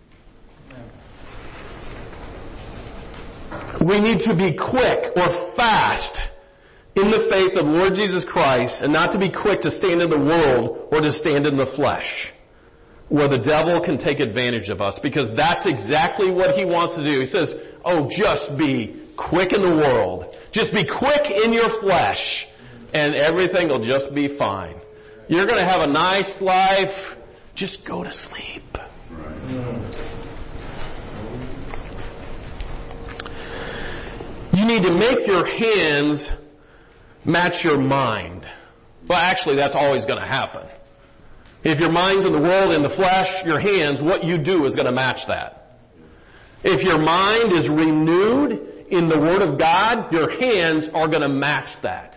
We need to be quick or fast in the faith of Lord Jesus Christ, and not to be quick to stand in the world or to stand in the flesh, where the devil can take advantage of us, because that's exactly what he wants to do. He says, oh, just be quick in the world. Just be quick in your flesh, and everything will just be fine. You're going to have a nice life. Just go to sleep. You need to make your hands match your mind. Well, actually, that's always going to happen. If your mind's in the world, in the flesh, your hands, what you do is going to match that. If your mind is renewed in the Word of God, your hands are going to match that.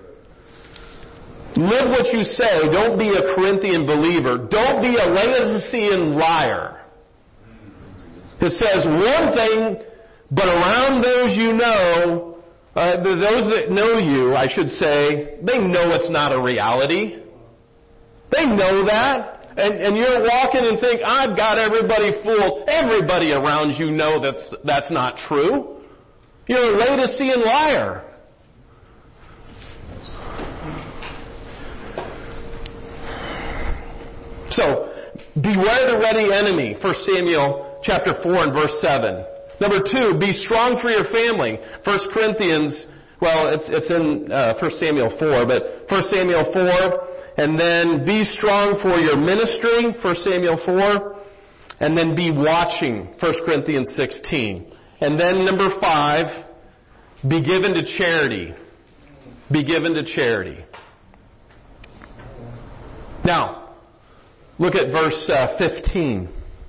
Live what you say. Don't be a Corinthian believer. Don't be a Laodicean liar. It says one thing, but around those you know, uh, those that know you, I should say, they know it's not a reality. They know that. And, and you're walking and think, I've got everybody fooled. Everybody around you know that's, that's not true. You're a Laodicean liar. So, beware the ready enemy, First Samuel chapter four and verse seven. Number two, be strong for your family. First Corinthians, well, it's, it's in uh, First Samuel four, but First Samuel four, and then be strong for your ministry, First Samuel four, and then be watching, First Corinthians sixteen. And then number five, be given to charity. Be given to charity. Now, look at verse uh, fifteen.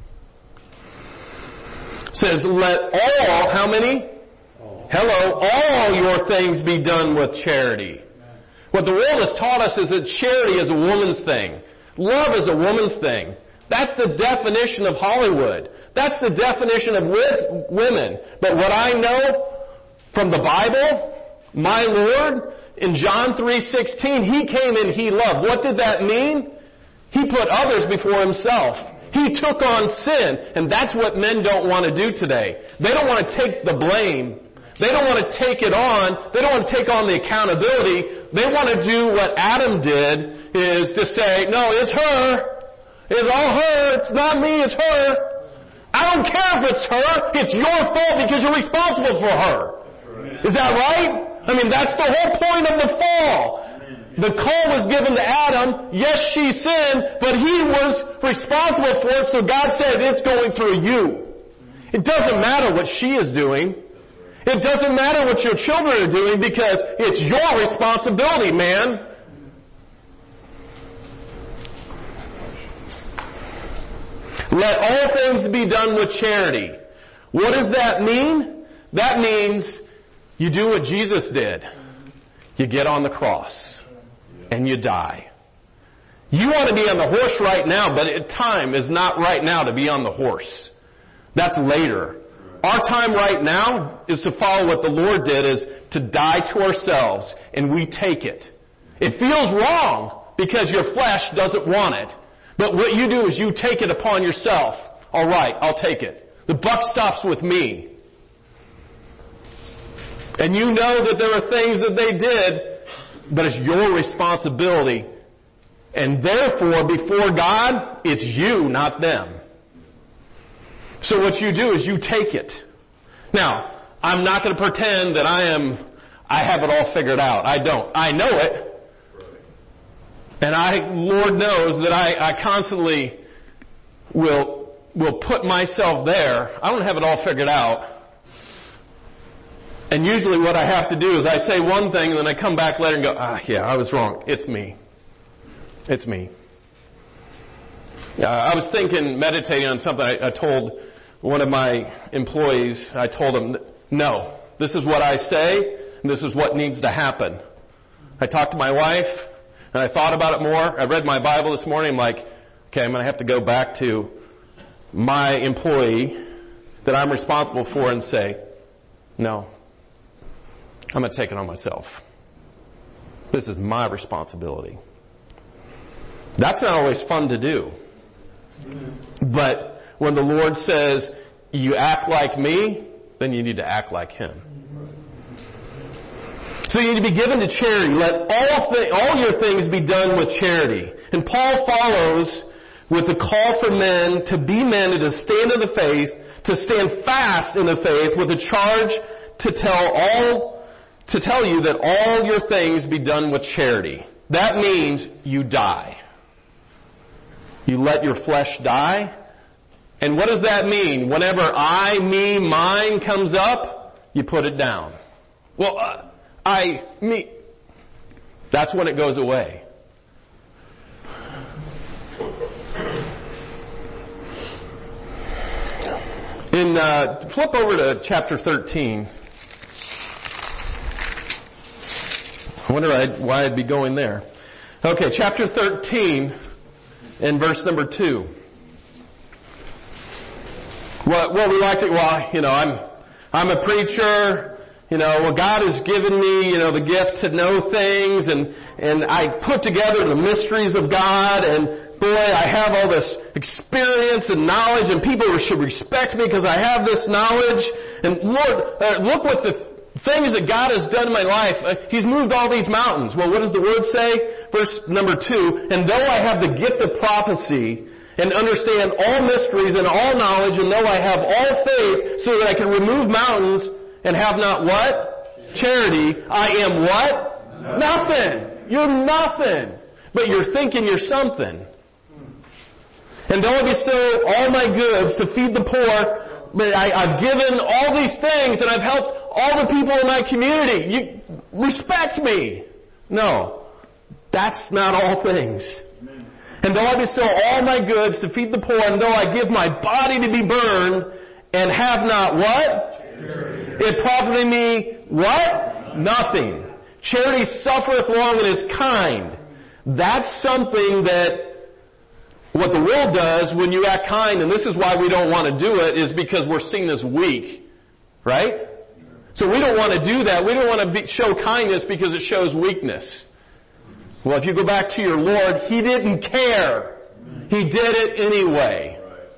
It says, let all, how many? All. Hello, all your things be done with charity. What the world has taught us is that charity is a woman's thing. Love is a woman's thing. That's the definition of Hollywood. That's the definition of with women. But what I know from the Bible, my Lord, in John three sixteen, He came and He loved. What did that mean? He put others before Himself. He took on sin. And that's what men don't want to do today. They don't want to take the blame. They don't want to take it on. They don't want to take on the accountability. They want to do what Adam did, is to say, no, it's her. It's all her. It's not me. It's her. I don't care if it's her. It's your fault because you're responsible for her. Is that right? I mean, that's the whole point of the fall. The call was given to Adam. Yes, she sinned, but he was responsible for it, so God says it's going through you. It doesn't matter what she is doing. It doesn't matter what your children are doing, because it's your responsibility, man. Let all things be done with charity. What does that mean? That means you do what Jesus did. You get on the cross. And you die. You want to be on the horse right now, but time is not right now to be on the horse. That's later. Our time right now is to follow what the Lord did, is to die to ourselves, and we take it. It feels wrong because your flesh doesn't want it. But what you do is you take it upon yourself. All right, I'll take it. The buck stops with me. And you know that there are things that they did, but it's your responsibility. And therefore, before God, it's you, not them. So what you do is you take it. Now, I'm not going to pretend that I am, I have it all figured out. I don't. I know it. And I, Lord knows that I, I constantly will, will put myself there. I don't have it all figured out. And usually what I have to do is I say one thing and then I come back later and go, ah, yeah, I was wrong. It's me. It's me. Uh, I was thinking, meditating on something. I, I told one of my employees, I told him, no, this is what I say, and this is what needs to happen. I talked to my wife, and I thought about it more. I read my Bible this morning. I'm like, okay, I'm going to have to go back to my employee that I'm responsible for and say, no, I'm going to take it on myself. This is my responsibility. That's not always fun to do. But when the Lord says, you act like me, then you need to act like Him. So you need to be given to charity. Let all th- all your things be done with charity. And Paul follows with the call for men to be men and to stand in the faith, to stand fast in the faith, with a charge to tell all, to tell you that all your things be done with charity. That means you die. You let your flesh die. And what does that mean? Whenever I, me, mine comes up, you put it down. Well, uh, I, me. That's when it goes away. In uh, flip over to chapter thirteen. I wonder I'd, why I'd be going there. Okay, chapter thirteen and verse number two. Well, well, we like to, well, you know, I'm, I'm a preacher, you know, well, God has given me, you know, the gift to know things, and, and I put together the mysteries of God, and boy, I have all this experience and knowledge, and people should respect me because I have this knowledge, and Lord, uh, look what the things that God has done in my life. Uh, He's moved all these mountains. Well, what does the Word say? Verse number two, and though I have the gift of prophecy, and understand all mysteries and all knowledge, and though I have all faith so that I can remove mountains and have not what? Charity. I am what? Nothing. Nothing. You're nothing. But you're thinking you're something. And though I bestow all my goods to feed the poor, but I, I've given all these things and I've helped all the people in my community. You respect me. No. That's not all things. And though I bestow all my goods to feed the poor, and though I give my body to be burned, and have not what? Charity. It profited me what? Nothing. Charity suffereth long and is kind. That's something that what the world does when you act kind, and this is why we don't want to do it, is because we're seen as weak. Right? So we don't want to do that. We don't want to be, show kindness because it shows weakness. Well, if you go back to your Lord, He didn't care. He did it anyway.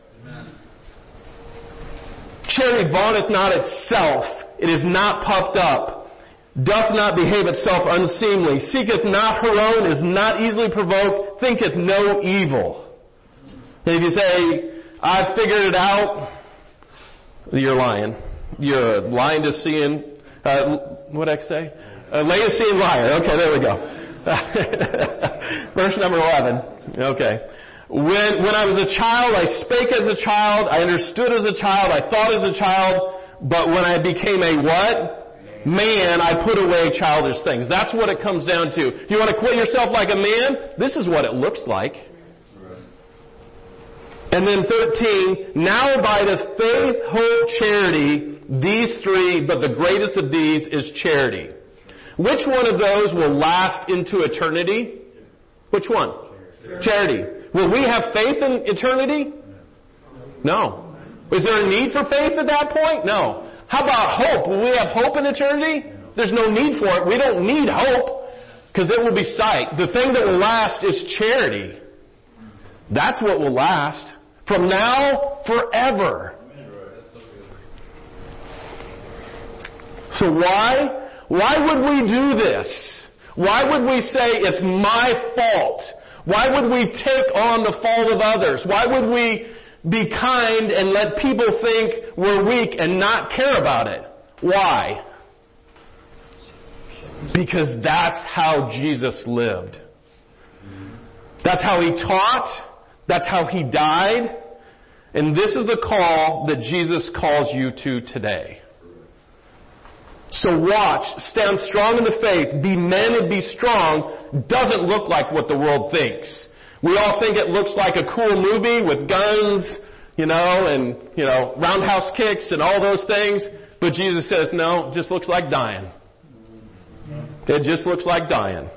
Charity vaunteth not itself. It is not puffed up. Doth not behave itself unseemly. Seeketh not her own. Is not easily provoked. Thinketh no evil. And if you say, I've figured it out, you're lying. You're lying to seeing, uh, what did I say? A Laodicean liar. Okay, there we go. Verse number eleven. Okay. When, when I was a child, I spake as a child, I understood as a child, I thought as a child, but when I became a what? Man, I put away childish things. That's what it comes down to. You want to quit yourself like a man? This is what it looks like. And then thirteen, now abideth faith, hope, charity, these three, but the greatest of these is charity. Which one of those will last into eternity? Which one? Charity. Charity. Will we have faith in eternity? No. Is there a need for faith at that point? No. How about hope? Will we have hope in eternity? There's no need for it. We don't need hope because it will be sight. The thing that will last is charity. That's what will last. From now, forever. So why? Why would we do this? Why would we say it's my fault? Why would we take on the fault of others? Why would we be kind and let people think we're weak and not care about it? Why? Because that's how Jesus lived. That's how He taught. That's how He died. And this is the call that Jesus calls you to today. So watch, stand strong in the faith, be men and be strong, doesn't look like what the world thinks. We all think it looks like a cool movie with guns, you know, and, you know, roundhouse kicks and all those things. But Jesus says, no, it just looks like dying. It just looks like dying.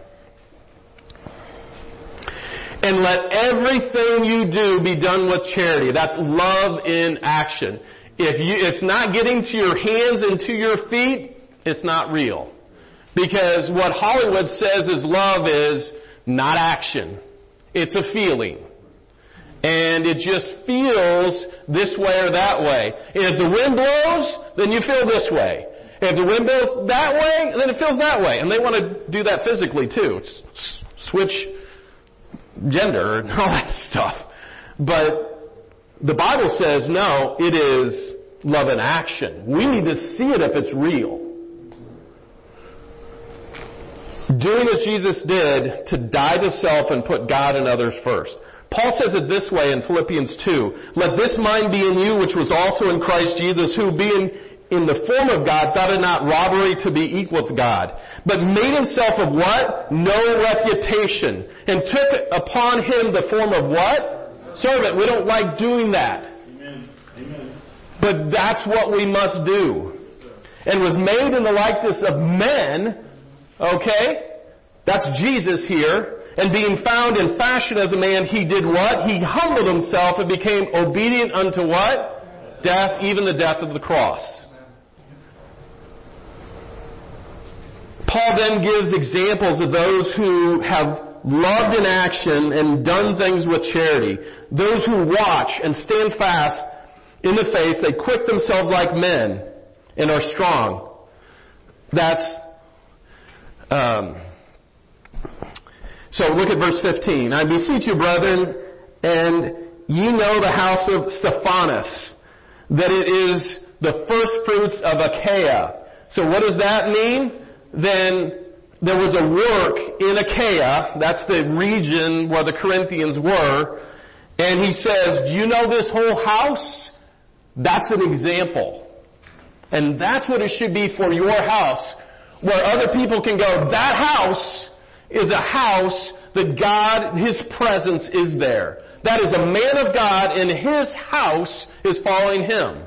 And let everything you do be done with charity. That's love in action. If you, it's not getting to your hands and to your feet, it's not real. Because what Hollywood says is love is not action. It's a feeling. And it just feels this way or that way. And if the wind blows, then you feel this way. If the wind blows that way, then it feels that way. And they want to do that physically too. S- switch gender and all that stuff. But the Bible says no, it is love in action. We need to see it if it's real. Doing as Jesus did, to die to self and put God and others first. Paul says it this way in Philippians two. Let this mind be in you, which was also in Christ Jesus, who being in the form of God, thought it not robbery to be equal with God, but made himself of what? No reputation. And took upon him the form of what? Servant. We don't like doing that. Amen. Amen. But that's what we must do. And was made in the likeness of men. Okay? That's Jesus here. And being found in fashion as a man, he did what? He humbled himself and became obedient unto what? Death, even the death of the cross. Paul then gives examples of those who have loved in action and done things with charity. Those who watch and stand fast in the faith, they quit themselves like men and are strong. That's, um, so look at verse fifteen. I beseech you, brethren, and you know the house of Stephanas, that it is the first fruits of Achaia. So what does that mean? Then there was a work in Achaia, that's the region where the Corinthians were, and he says, do you know this whole house? That's an example. And that's what it should be for your house, where other people can go, that house is a house that God, His presence is there. That is a man of God, and His house is following Him.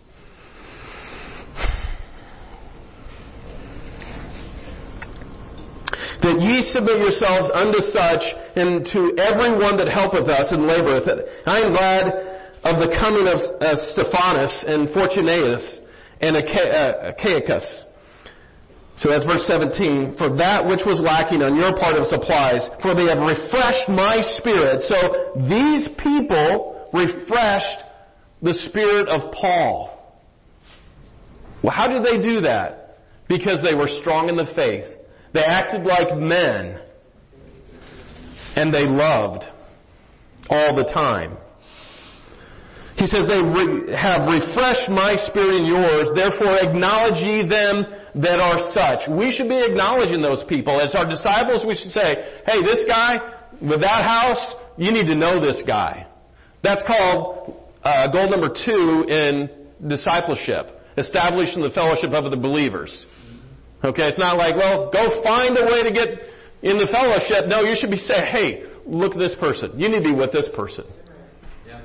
That ye submit yourselves unto such, and to every one that helpeth us and laboreth. I am glad of the coming of uh, Stephanas and Fortunatus and Achaicus. So that's verse seventeen. For that which was lacking on your part of supplies, for they have refreshed my spirit. So these people refreshed the spirit of Paul. Well, how did they do that? Because they were strong in the faith. They acted like men. And they loved all the time. He says, they re- have refreshed my spirit in yours, therefore acknowledge ye them that are such. We should be acknowledging those people. As our disciples, we should say, hey, this guy with that house, you need to know this guy. That's called uh, goal number two in discipleship, establishing the fellowship of the believers. Okay, it's not like, well, go find a way to get in the fellowship. No, you should be saying, hey, look at this person. You need to be with this person. Yeah.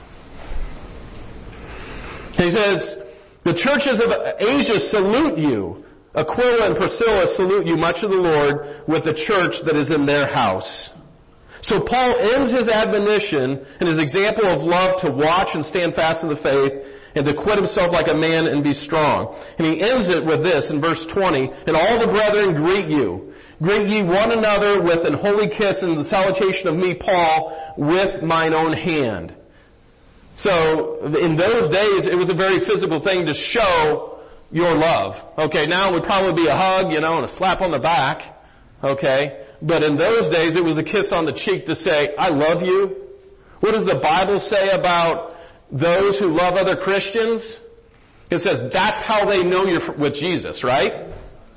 He says, the churches of Asia salute you. Aquila and Priscilla salute you, much of the Lord, with the church that is in their house. So Paul ends his admonition and his example of love to watch and stand fast in the faith and to quit himself like a man and be strong. And he ends it with this in verse twenty, and all the brethren greet you. Greet ye one another with an holy kiss and the salutation of me, Paul, with mine own hand. So in those days, it was a very physical thing to show your love. Okay, now it would probably be a hug, you know, and a slap on the back. Okay, but in those days, it was a kiss on the cheek to say, I love you. What does the Bible say about those who love other Christians? It says that's how they know you're with Jesus, right?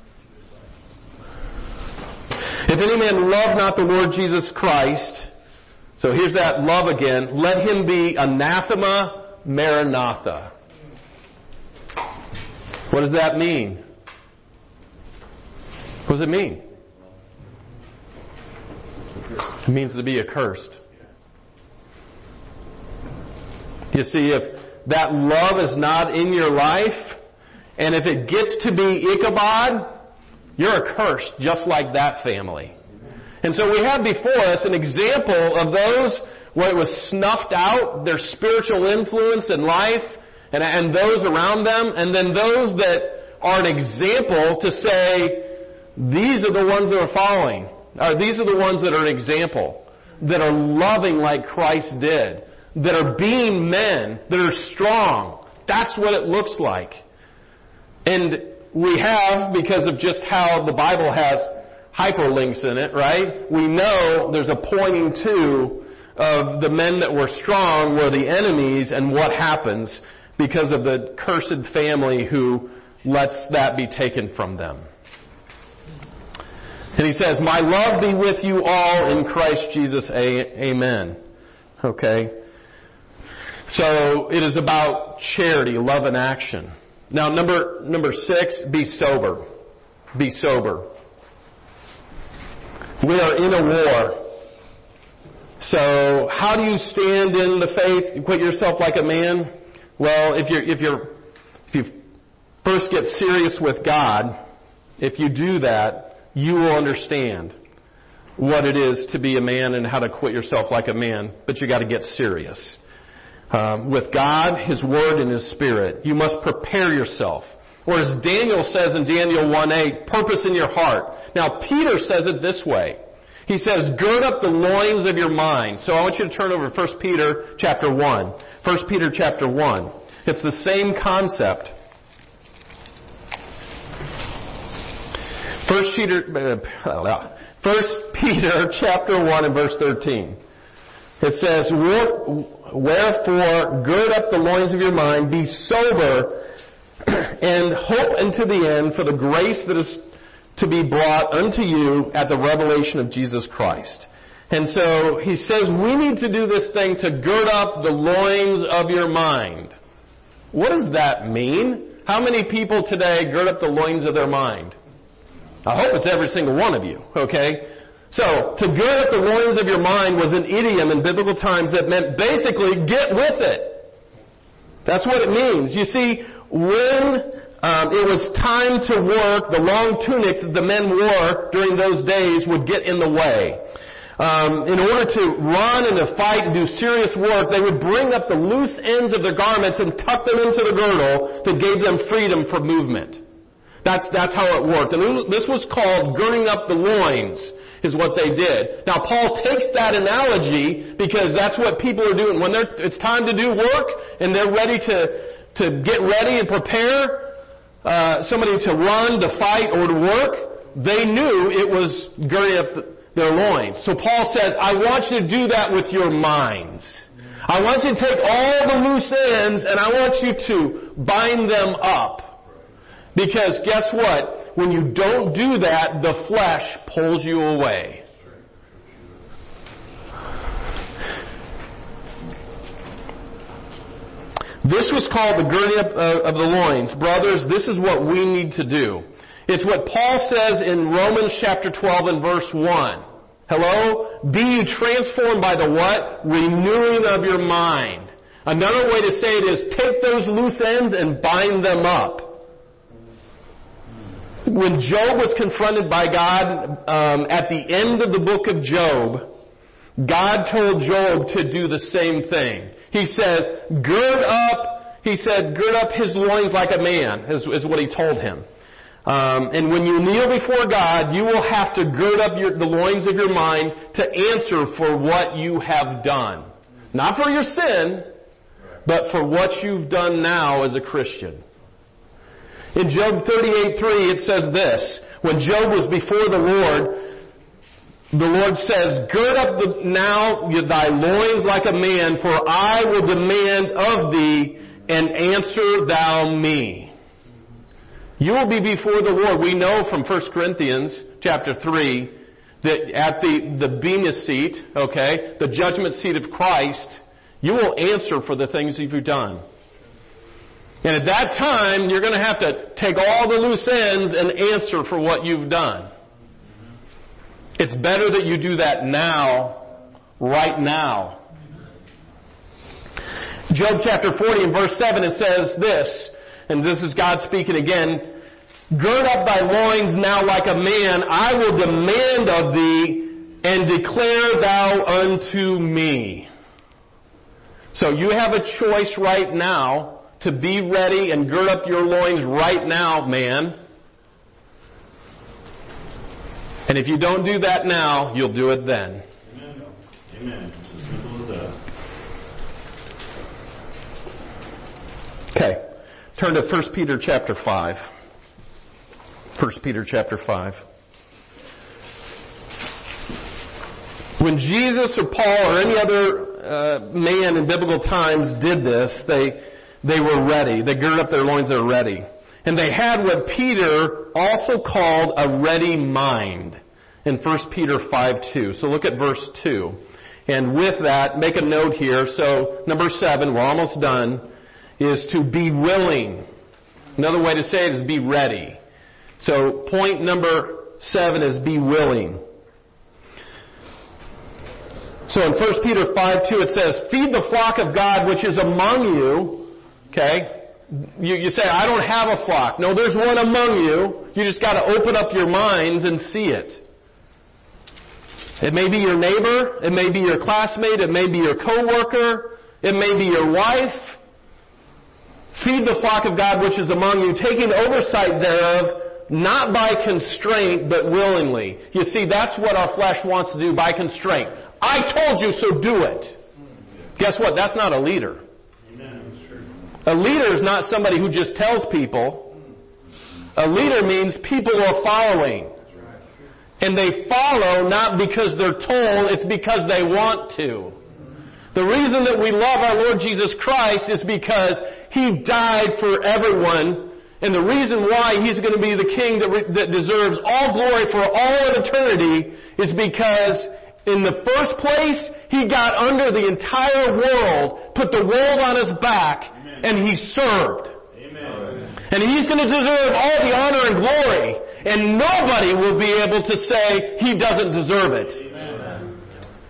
If any man love not the Lord Jesus Christ, so here's that love again, let him be anathema maranatha. What does that mean? What does it mean? It means to be accursed. You see, if that love is not in your life, and if it gets to be Ichabod, you're accursed just like that family. And so we have before us an example of those where it was snuffed out, their spiritual influence in life, and, and those around them, and then those that are an example to say, these are the ones that are following. Or these are the ones that are an example, that are loving like Christ did, that are being men, that are strong. That's what it looks like. And we have, because of just how the Bible has hyperlinks in it, right? We know there's a pointing to of the men that were strong were the enemies and what happens because of the cursed family who lets that be taken from them. And he says, my love be with you all in Christ Jesus. A- amen. Okay. So it is about charity, love and action. Now number, number six, be sober. Be sober. We are in a war. So how do you stand in the faith? You put yourself like a man? Well, if you're, if you're, if you first get serious with God, if you do that, you will understand what it is to be a man and how to quit yourself like a man. But you got to get serious. Um, with God, His Word, and His Spirit. You must prepare yourself. Or as Daniel says in Daniel one eight, purpose in your heart. Now Peter says it this way. He says, gird up the loins of your mind. So I want you to turn over to First Peter chapter one. First Peter chapter one. It's the same concept. First Peter, uh, First Peter chapter one and verse thirteen. It says, wherefore gird up the loins of your mind, be sober, and hope unto the end for the grace that is to be brought unto you at the revelation of Jesus Christ. And so he says we need to do this thing to gird up the loins of your mind. What does that mean? How many people today gird up the loins of their mind? I hope it's every single one of you, okay? So, to gird up the loins of your mind was an idiom in biblical times that meant basically get with it. That's what it means. You see, when um, it was time to work, the long tunics that the men wore during those days would get in the way. Um, in order to run and to fight and do serious work, they would bring up the loose ends of their garments and tuck them into the girdle that gave them freedom for movement. That's, that's how it worked. And this was called girding up the loins, is what they did. Now Paul takes that analogy because that's what people are doing. When they're, it's time to do work and they're ready to, to get ready and prepare, uh, somebody to run, to fight, or to work, they knew it was girding up their loins. So Paul says, I want you to do that with your minds. I want you to take all the loose ends and I want you to bind them up. Because guess what? When you don't do that, the flesh pulls you away. This was called the girding up of the loins. Brothers, this is what we need to do. It's what Paul says in Romans chapter twelve and verse one. Hello? Be you transformed by the what? Renewing of your mind. Another way to say it is take those loose ends and bind them up. When Job was confronted by God um, at the end of the book of Job, God told Job to do the same thing. He said, gird up, he said, gird up his loins like a man, is, is what he told him. Um, and when you kneel before God, you will have to gird up your, the loins of your mind to answer for what you have done. Not for your sin, but for what you've done now as a Christian. In Job thirty-eight three, it says this. When Job was before the Lord, the Lord says, gird up the, now thy loins like a man, for I will demand of thee and answer thou me. You will be before the Lord. We know from First Corinthians chapter three that at the, the Bema seat, okay, the judgment seat of Christ, you will answer for the things that you've done. And at that time, you're going to have to take all the loose ends and answer for what you've done. It's better that you do that now, right now. Job chapter forty and verse seven, it says this, and this is God speaking again, gird up thy loins now like a man, I will demand of thee, and declare thou unto me. So you have a choice right now to be ready and gird up your loins right now, man. And if you don't do that now, you'll do it then. Amen. Amen. As simple as that. Okay. Turn to First Peter chapter five. First Peter chapter five. When Jesus or Paul or any other uh, man in biblical times did this, they they were ready. They girded up their loins, they were ready. And they had what Peter also called a ready mind in First Peter five two. So look at verse two. And with that, make a note here. So number seven, we're almost done, is to be willing. Another way to say it is be ready. So point number seven is be willing. So in First Peter five two it says, feed the flock of God which is among you. Okay? You, you say, I don't have a flock. No, there's one among you. You just got to open up your minds and see it. It may be your neighbor. It may be your classmate. It may be your coworker. It may be your wife. Feed the flock of God which is among you, taking oversight thereof, not by constraint, but willingly. You see, that's what our flesh wants to do, by constraint. I told you, so do it. Guess what? That's not a leader. A leader is not somebody who just tells people. A leader means people are following. And they follow not because they're told, it's because they want to. The reason that we love our Lord Jesus Christ is because He died for everyone. And the reason why He's going to be the King that, re- that deserves all glory for all of eternity is because in the first place, He got under the entire world, put the world on His back, and He served. Amen. And He's going to deserve all the honor and glory. And nobody will be able to say He doesn't deserve it. Amen.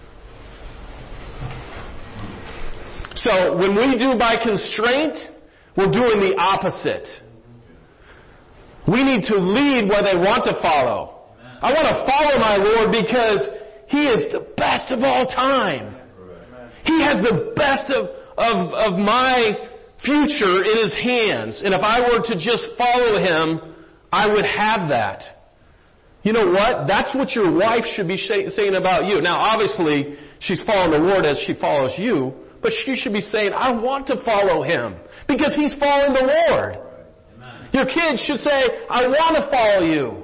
So when we do by constraint, we're doing the opposite. We need to lead where they want to follow. I want to follow my Lord because He is the best of all time. He has the best of, of, of my future in His hands. And if I were to just follow Him, I would have that. You know what? That's what your wife should be saying about you. Now obviously, she's following the Lord as she follows you, but she should be saying, I want to follow Him because He's following the Lord. Amen. Your kids should say, I want to follow you.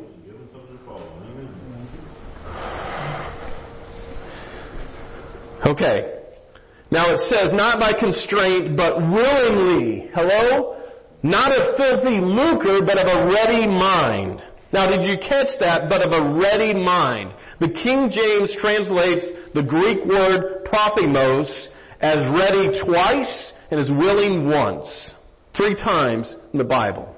Okay. Now it says, not by constraint, but willingly. Hello? Not of filthy lucre, but of a ready mind. Now did you catch that? But of a ready mind. The King James translates the Greek word prothemos as ready twice and as willing once. Three times in the Bible.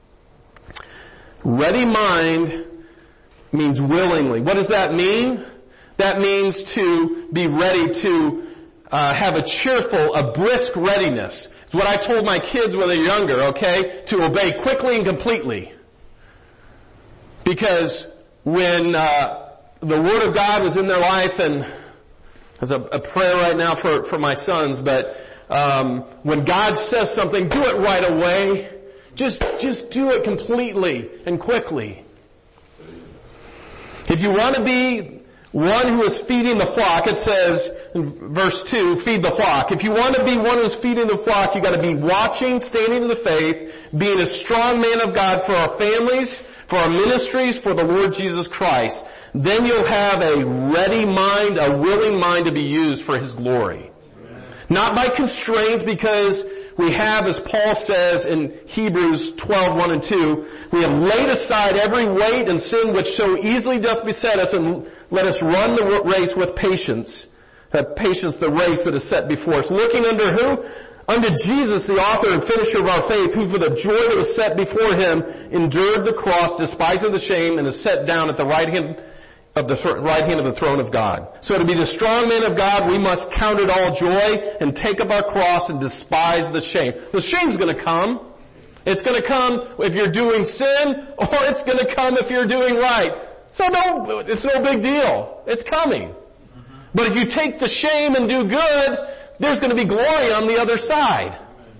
Ready mind means willingly. What does that mean? That means to be ready to uh, have a cheerful, a brisk readiness. It's what I told my kids when they're younger, okay? To obey quickly and completely. Because when uh, the Word of God was in their life, and there's a, a prayer right now for, for my sons, but um, when God says something, do it right away. Just, just do it completely and quickly. If you want to be one who is feeding the flock, it says in verse two, feed the flock. If you want to be one who is feeding the flock, you got to be watching, standing in the faith, being a strong man of God for our families, for our ministries, for the Lord Jesus Christ. Then you'll have a ready mind, a willing mind to be used for His glory. Amen. Not by constraint, because we have, as Paul says in Hebrews twelve, one and two, we have laid aside every weight and sin which so easily doth beset us, and let us run the race with patience. That patience, the race that is set before us. Looking under who? Unto Jesus, the author and finisher of our faith, who for the joy that was set before him endured the cross, despising the shame, and is set down at the right hand of the right hand of the throne of God. So to be the strong man of God, we must count it all joy and take up our cross and despise the shame. The shame's going to come. It's going to come if you're doing sin, or it's going to come if you're doing right. So no, it's no big deal. It's coming. But if you take the shame and do good, there's going to be glory on the other side.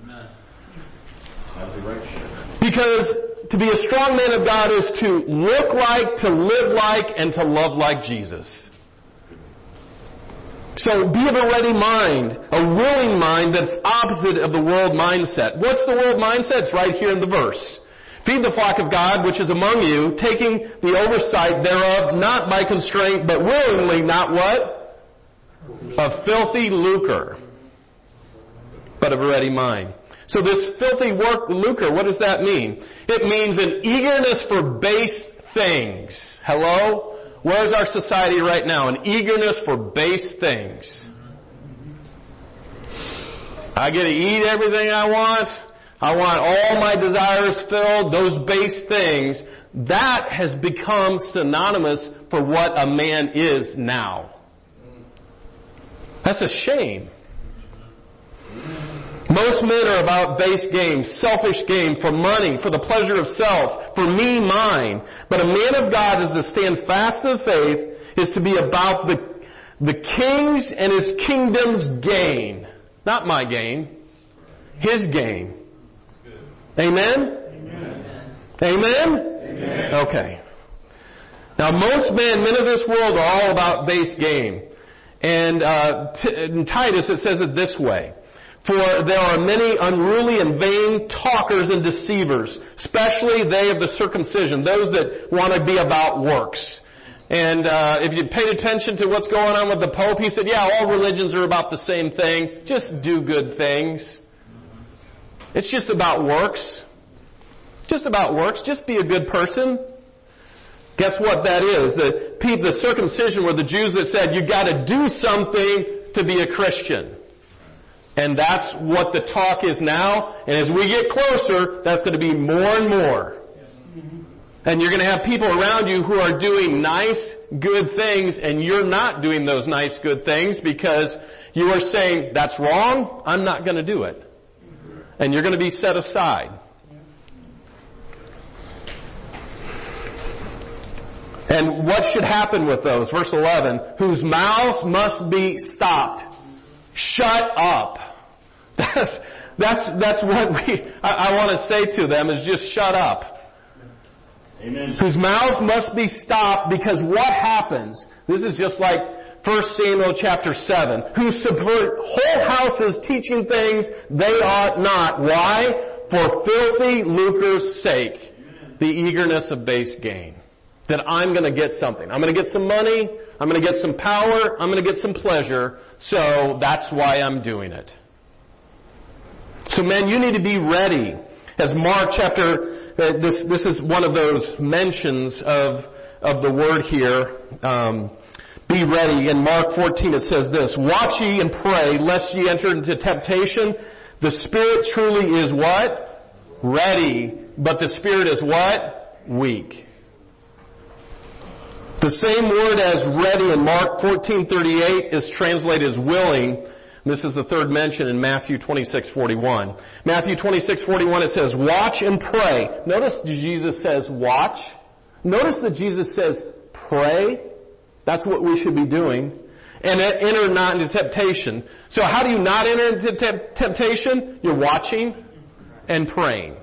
Because to be a strong man of God is to look like, to live like, and to love like Jesus. So be of a ready mind, a willing mind that's opposite of the world mindset. What's the world mindset? It's right here in the verse. Feed the flock of God which is among you, taking the oversight thereof, not by constraint, but willingly, not what? A filthy lucre, but of a ready mind. So this filthy work, lucre, what does that mean? It means an eagerness for base things. Hello? Where's our society right now? An eagerness for base things. I get to eat everything I want. I want all my desires filled. Those base things. That has become synonymous for what a man is now. That's a shame. Most men are about base gain, selfish gain, for money, for the pleasure of self, for me, mine. But a man of God is to stand fast in faith, is to be about the, the king's and his kingdom's gain. Not my gain. His gain. Amen? Amen? Amen? Amen. Okay. Now most men, men of this world, are all about base gain. And uh, t- in Titus it says it this way. For there are many unruly and vain talkers and deceivers, especially they of the circumcision, those that want to be about works. And uh, if you paid attention to what's going on with the Pope, he said, yeah, all religions are about the same thing. Just do good things. It's just about works. Just about works. Just be a good person. Guess what that is? The people, the circumcision were the Jews that said, you got to do something to be a Christian. And that's what the talk is now. And as we get closer, that's going to be more and more. And you're going to have people around you who are doing nice, good things, and you're not doing those nice, good things because you are saying, that's wrong, I'm not going to do it. And you're going to be set aside. And what should happen with those? Verse eleven, whose mouths must be stopped. Shut up. That's, that's, that's what we, I, I want to say to them is just shut up. Amen. Whose mouths must be stopped, because what happens, this is just like First Samuel chapter seven, who subvert whole houses teaching things they ought not. Why? For filthy lucre's sake. The eagerness of base gain. That I'm going to get something. I'm going to get some money. I'm going to get some power. I'm going to get some pleasure. So that's why I'm doing it. So men, you need to be ready. As Mark chapter, uh, this this is one of those mentions of of the word here. Um, be ready. In Mark fourteen it says this, watch ye and pray, lest ye enter into temptation. The spirit truly is what? Ready. But the spirit is what? Weak. The same word as ready in Mark fourteen thirty-eight is translated as willing. This is the third mention in Matthew twenty-six forty-one. Matthew twenty-six forty-one it says, watch and pray. Notice Jesus says watch. Notice that Jesus says pray. That's what we should be doing. And enter not into temptation. So how do you not enter into te- temptation? You're watching and praying.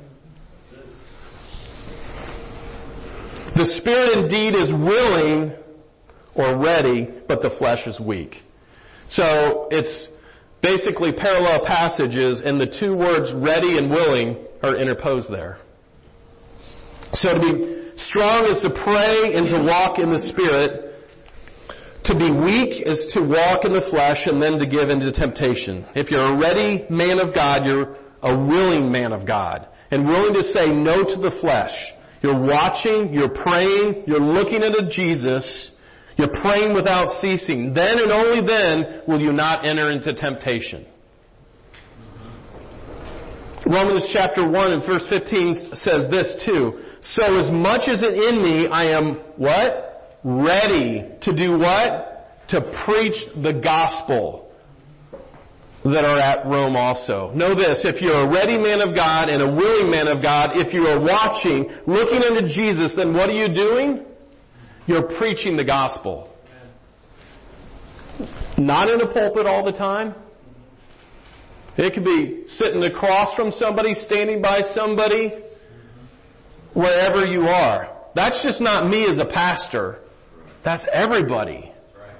The spirit indeed is willing or ready, but the flesh is weak. So it's basically parallel passages, and the two words ready and willing are interposed there. So to be strong is to pray and to walk in the spirit. To be weak is to walk in the flesh and then to give into temptation. If you're a ready man of God, you're a willing man of God and willing to say no to the flesh. You're watching, you're praying, you're looking into Jesus, you're praying without ceasing. Then and only then will you not enter into temptation. Romans chapter one and verse fifteen says this too. So as much as it in me, I am what? Ready to do what? To preach the gospel that are at Rome also. Know this, if you're a ready man of God and a willing man of God, if you are watching, looking into Jesus, then what are you doing? You're preaching the gospel. Not in a pulpit all the time. It could be sitting across from somebody, standing by somebody, wherever you are. That's just not me as a pastor. That's everybody.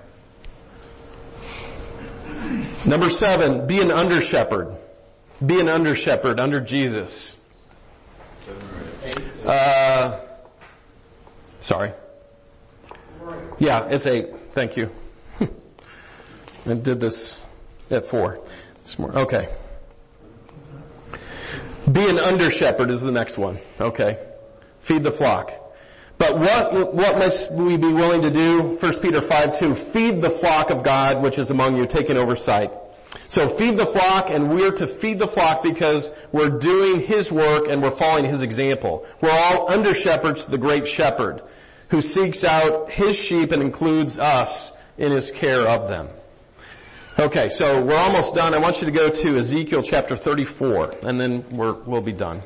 Number seven, be an under shepherd. Be an under shepherd under Jesus. Uh, sorry. Yeah, it's eight. Thank you. I did this at four. Okay. Be an under shepherd is the next one. Okay. Feed the flock. But what, what must we be willing to do? First Peter five two, feed the flock of God which is among you, taking oversight. So feed the flock, and we're to feed the flock because we're doing His work and we're following His example. We're all under shepherds to the great shepherd who seeks out His sheep and includes us in His care of them. Okay, so we're almost done. I want you to go to Ezekiel chapter thirty-four, and then we're, we'll be done.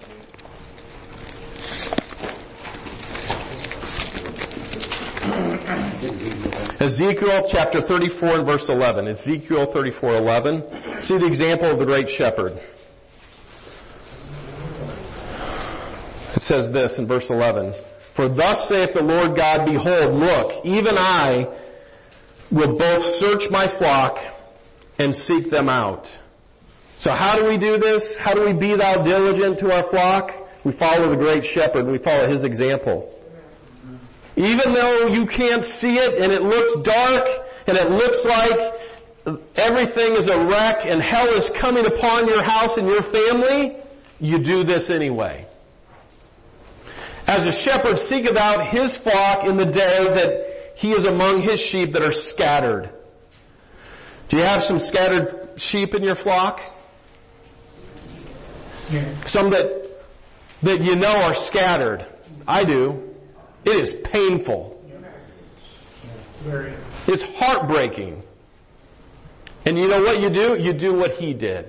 Ezekiel chapter thirty-four and verse eleven. Ezekiel thirty-four eleven. See the example of the great shepherd. It says this in verse eleven. For thus saith the Lord God, behold, look, even I will both search my flock and seek them out. So how do we do this? How do we be thou diligent to our flock? We follow the great shepherd. We follow his example. Even though you can't see it and it looks dark and it looks like everything is a wreck and hell is coming upon your house and your family, you do this anyway. As a shepherd seeketh out his flock in the day that he is among his sheep that are scattered. Do you have some scattered sheep in your flock? Yeah. Some that, that you know are scattered. I do. It is painful. Very. It's heartbreaking. And you know what you do? You do what he did.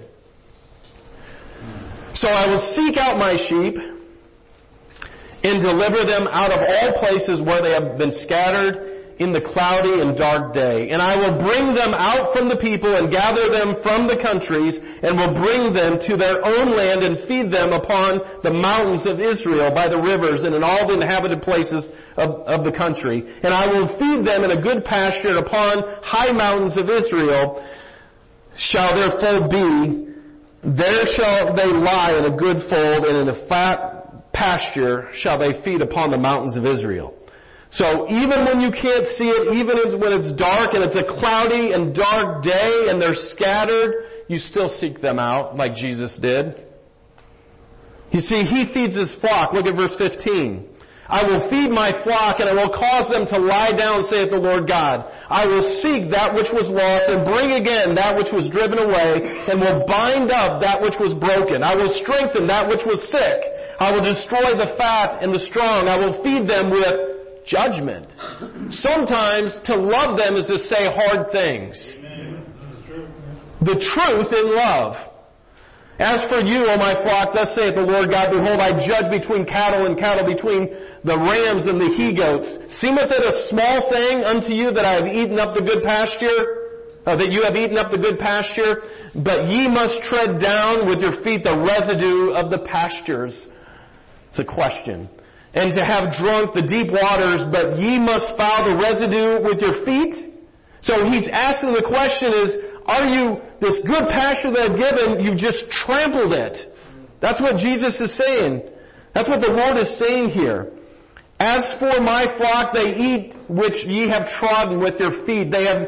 So I will seek out my sheep and deliver them out of all places where they have been scattered in the cloudy and dark day. And I will bring them out from the people and gather them from the countries and will bring them to their own land and feed them upon the mountains of Israel by the rivers and in all the inhabited places of, of the country. And I will feed them in a good pasture, and upon high mountains of Israel shall their fold be. There shall they lie in a good fold, and in a fat pasture shall they feed upon the mountains of Israel. So even when you can't see it, even when it's dark and it's a cloudy and dark day and they're scattered, you still seek them out like Jesus did. You see, he feeds his flock. Look at verse fifteen. I will feed my flock and I will cause them to lie down, saith the Lord God. I will seek that which was lost and bring again that which was driven away and will bind up that which was broken. I will strengthen that which was sick. I will destroy the fat and the strong. I will feed them with judgment. Sometimes to love them is to say hard things. The truth in love. As for you, O my flock, thus saith the Lord God, behold, I judge between cattle and cattle, between the rams and the he-goats. Seemeth it a small thing unto you that I have eaten up the good pasture? Uh, that you have eaten up the good pasture? But ye must tread down with your feet the residue of the pastures. It's a question. And to have drunk the deep waters, but ye must foul the residue with your feet? So he's asking, the question is, are you, this good pasture that I've given, you just trampled it? That's what Jesus is saying. That's what the Lord is saying here. As for my flock, they eat which ye have trodden with your feet. They have,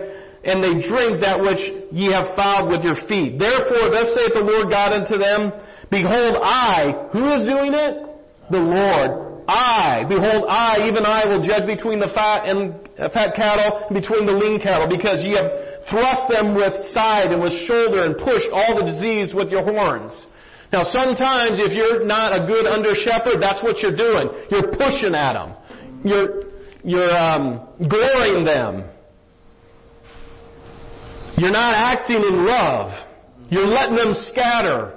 and they drink that which ye have fouled with your feet. Therefore, thus saith the Lord God unto them, behold, I, who is doing it? The Lord. I, behold, I, even I, will judge between the fat and uh, fat cattle and between the lean cattle, because ye have thrust them with side and with shoulder and pushed all the disease with your horns. Now, sometimes if you're not a good under shepherd, that's what you're doing. You're pushing at them. You're you're um, goring them. You're not acting in love. You're letting them scatter.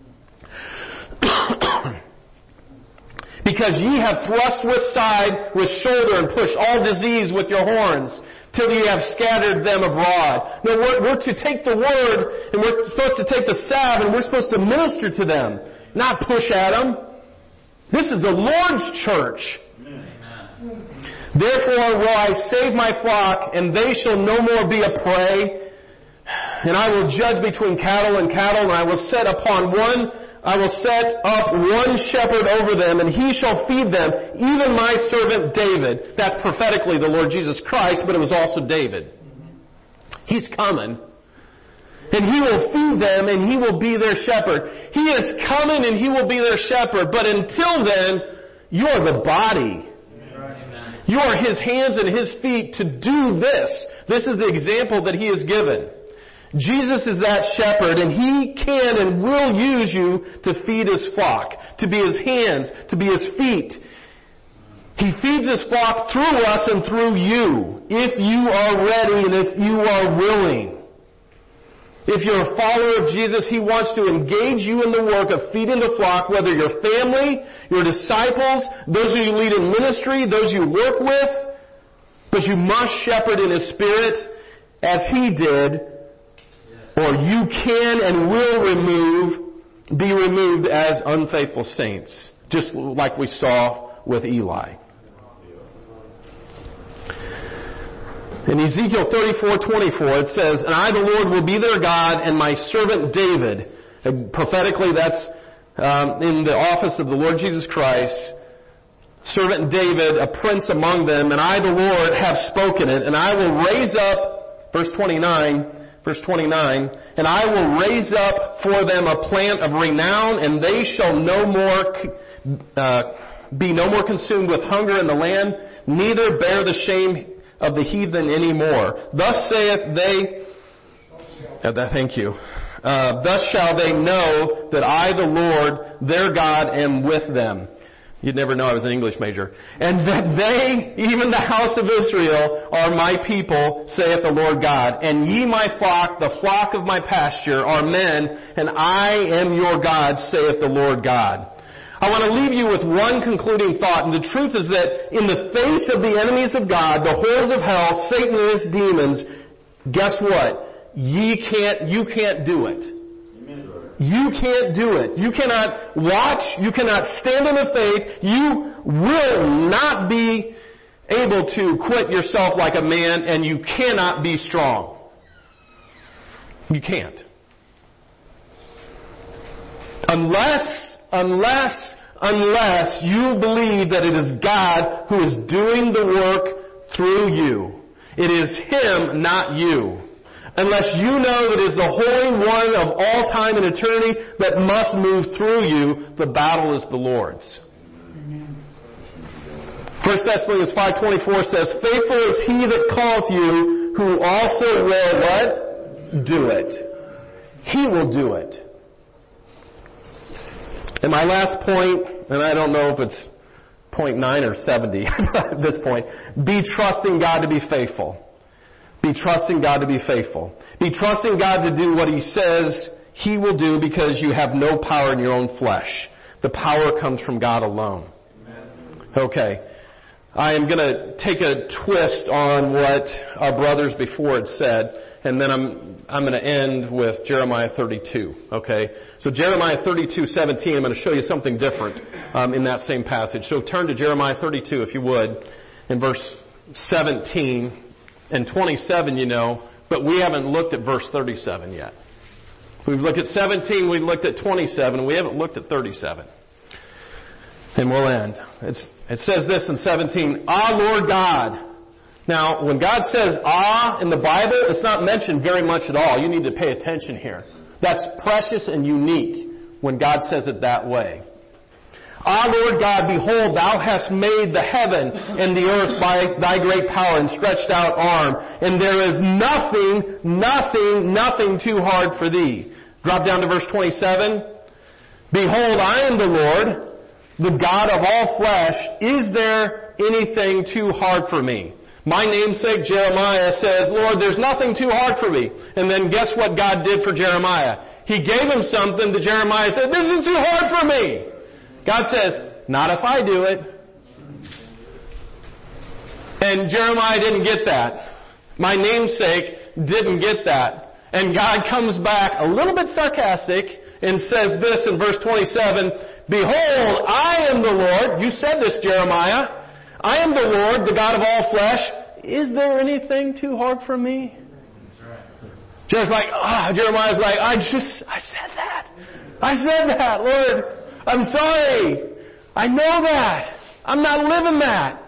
Because ye have thrust with side, with shoulder, and pushed all disease with your horns, till ye have scattered them abroad. No, we're, we're to take the word, and we're supposed to take the salve, and we're supposed to minister to them, not push at them. This is the Lord's church. Amen. Therefore will I save my flock, and they shall no more be a prey. And I will judge between cattle and cattle, and I will set upon one I will set up one shepherd over them, and he shall feed them, even my servant David. That's prophetically the Lord Jesus Christ, but it was also David. He's coming. And he will feed them, and he will be their shepherd. He is coming, and he will be their shepherd. But until then, you are the body. You are his hands and his feet to do this. This is the example that he has given. Jesus is that shepherd, and he can and will use you to feed his flock, to be his hands, to be his feet. He feeds his flock through us and through you, if you are ready and if you are willing. If you're a follower of Jesus, he wants to engage you in the work of feeding the flock, whether your family, your disciples, those who you lead in ministry, those you work with. But you must shepherd in his spirit as he did, or you can and will remove, be removed as unfaithful saints, just like we saw with Eli. In Ezekiel thirty-four twenty-four, it says, and I, the Lord, will be their God, and my servant David. And prophetically, that's um, in the office of the Lord Jesus Christ. Servant David, a prince among them, and I, the Lord, have spoken it, and I will raise up, verse twenty-nine, Verse twenty-nine, and I will raise up for them a plant of renown, and they shall no more uh, be no more consumed with hunger in the land, neither bear the shame of the heathen any more. Thus saith they, uh, thank you, uh, thus shall they know that I, the Lord, their God, am with them. You'd never know I was an English major. And that they, even the house of Israel, are my people, saith the Lord God. And ye my flock, the flock of my pasture, are men, and I am your God, saith the Lord God. I want to leave you with one concluding thought, and the truth is that in the face of the enemies of God, the horrors of hell, Satan and his demons, guess what? Ye can't, you can't do it. You can't do it. You cannot watch. You cannot stand in the faith. You will not be able to quit yourself like a man, and you cannot be strong. You can't. Unless, unless, unless you believe that it is God who is doing the work through you. It is him, not you. Unless you know that it is the Holy One of all time and eternity that must move through you, the battle is the Lord's. First Thessalonians five twenty-four says, faithful is he that calleth you, who also will what? Do it. He will do it. And my last point, and I don't know if it's point nine or seventy at this point, be trusting God to be faithful. Be trusting God to be faithful. Be trusting God to do what he says he will do, because you have no power in your own flesh. The power comes from God alone. Okay. I am going to take a twist on what our brothers before had said, and then I'm I'm going to end with Jeremiah thirty-two. Okay. So Jeremiah thirty-two seventeen, I'm going to show you something different um, in that same passage. So turn to Jeremiah thirty-two, if you would, in verse seventeen. And twenty-seven, you know, but we haven't looked at verse thirty-seven yet. We've looked at seventeen, we've looked at twenty-seven, and we haven't looked at thirty-seven. And we'll end. It's, it says this in seventeen, Ah, Lord God, Now, when God says ah in the Bible, it's not mentioned very much at all. You need to pay attention here. That's precious and unique when God says it that way. Ah, Lord God, behold, thou hast made the heaven and the earth by thy great power and stretched out arm, and there is nothing, nothing, nothing too hard for thee. Drop down to verse twenty-seven. Behold, I am the Lord, the God of all flesh. Is there anything too hard for me? My namesake Jeremiah says, Lord, there's nothing too hard for me. And then guess what God did for Jeremiah? He gave him something that Jeremiah said, this is too hard for me. God says, not if I do it. And Jeremiah didn't get that. My namesake didn't get that. And God comes back a little bit sarcastic and says this in verse twenty-seven, behold, I am the Lord. You said this, Jeremiah. I am the Lord, the God of all flesh. Is there anything too hard for me? Jeremiah's like, ah, oh, Jeremiah's like, I just, I said that. I said that, Lord. I'm sorry. I know that. I'm not living that.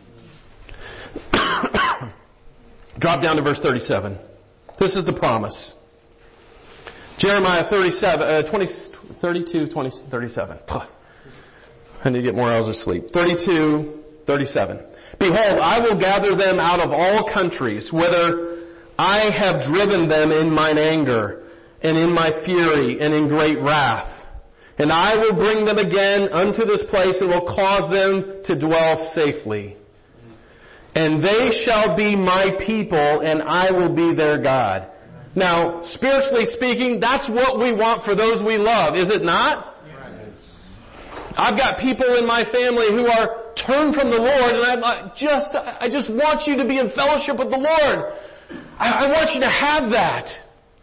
Drop down to verse thirty-seven. This is the promise. Jeremiah thirty-seven, uh, twenty, thirty-two, twenty, thirty-seven. I need to get more hours of sleep. thirty-two, thirty-seven. Behold, I will gather them out of all countries, whither I have driven them in mine anger, and in my fury, and in great wrath. And I will bring them again unto this place, and will cause them to dwell safely. And they shall be my people, and I will be their God. Now, spiritually speaking, that's what we want for those we love, is it not? I've got people in my family who are turned from the Lord, and I'm like, just, I just want you to be in fellowship with the Lord. I, I want you to have that.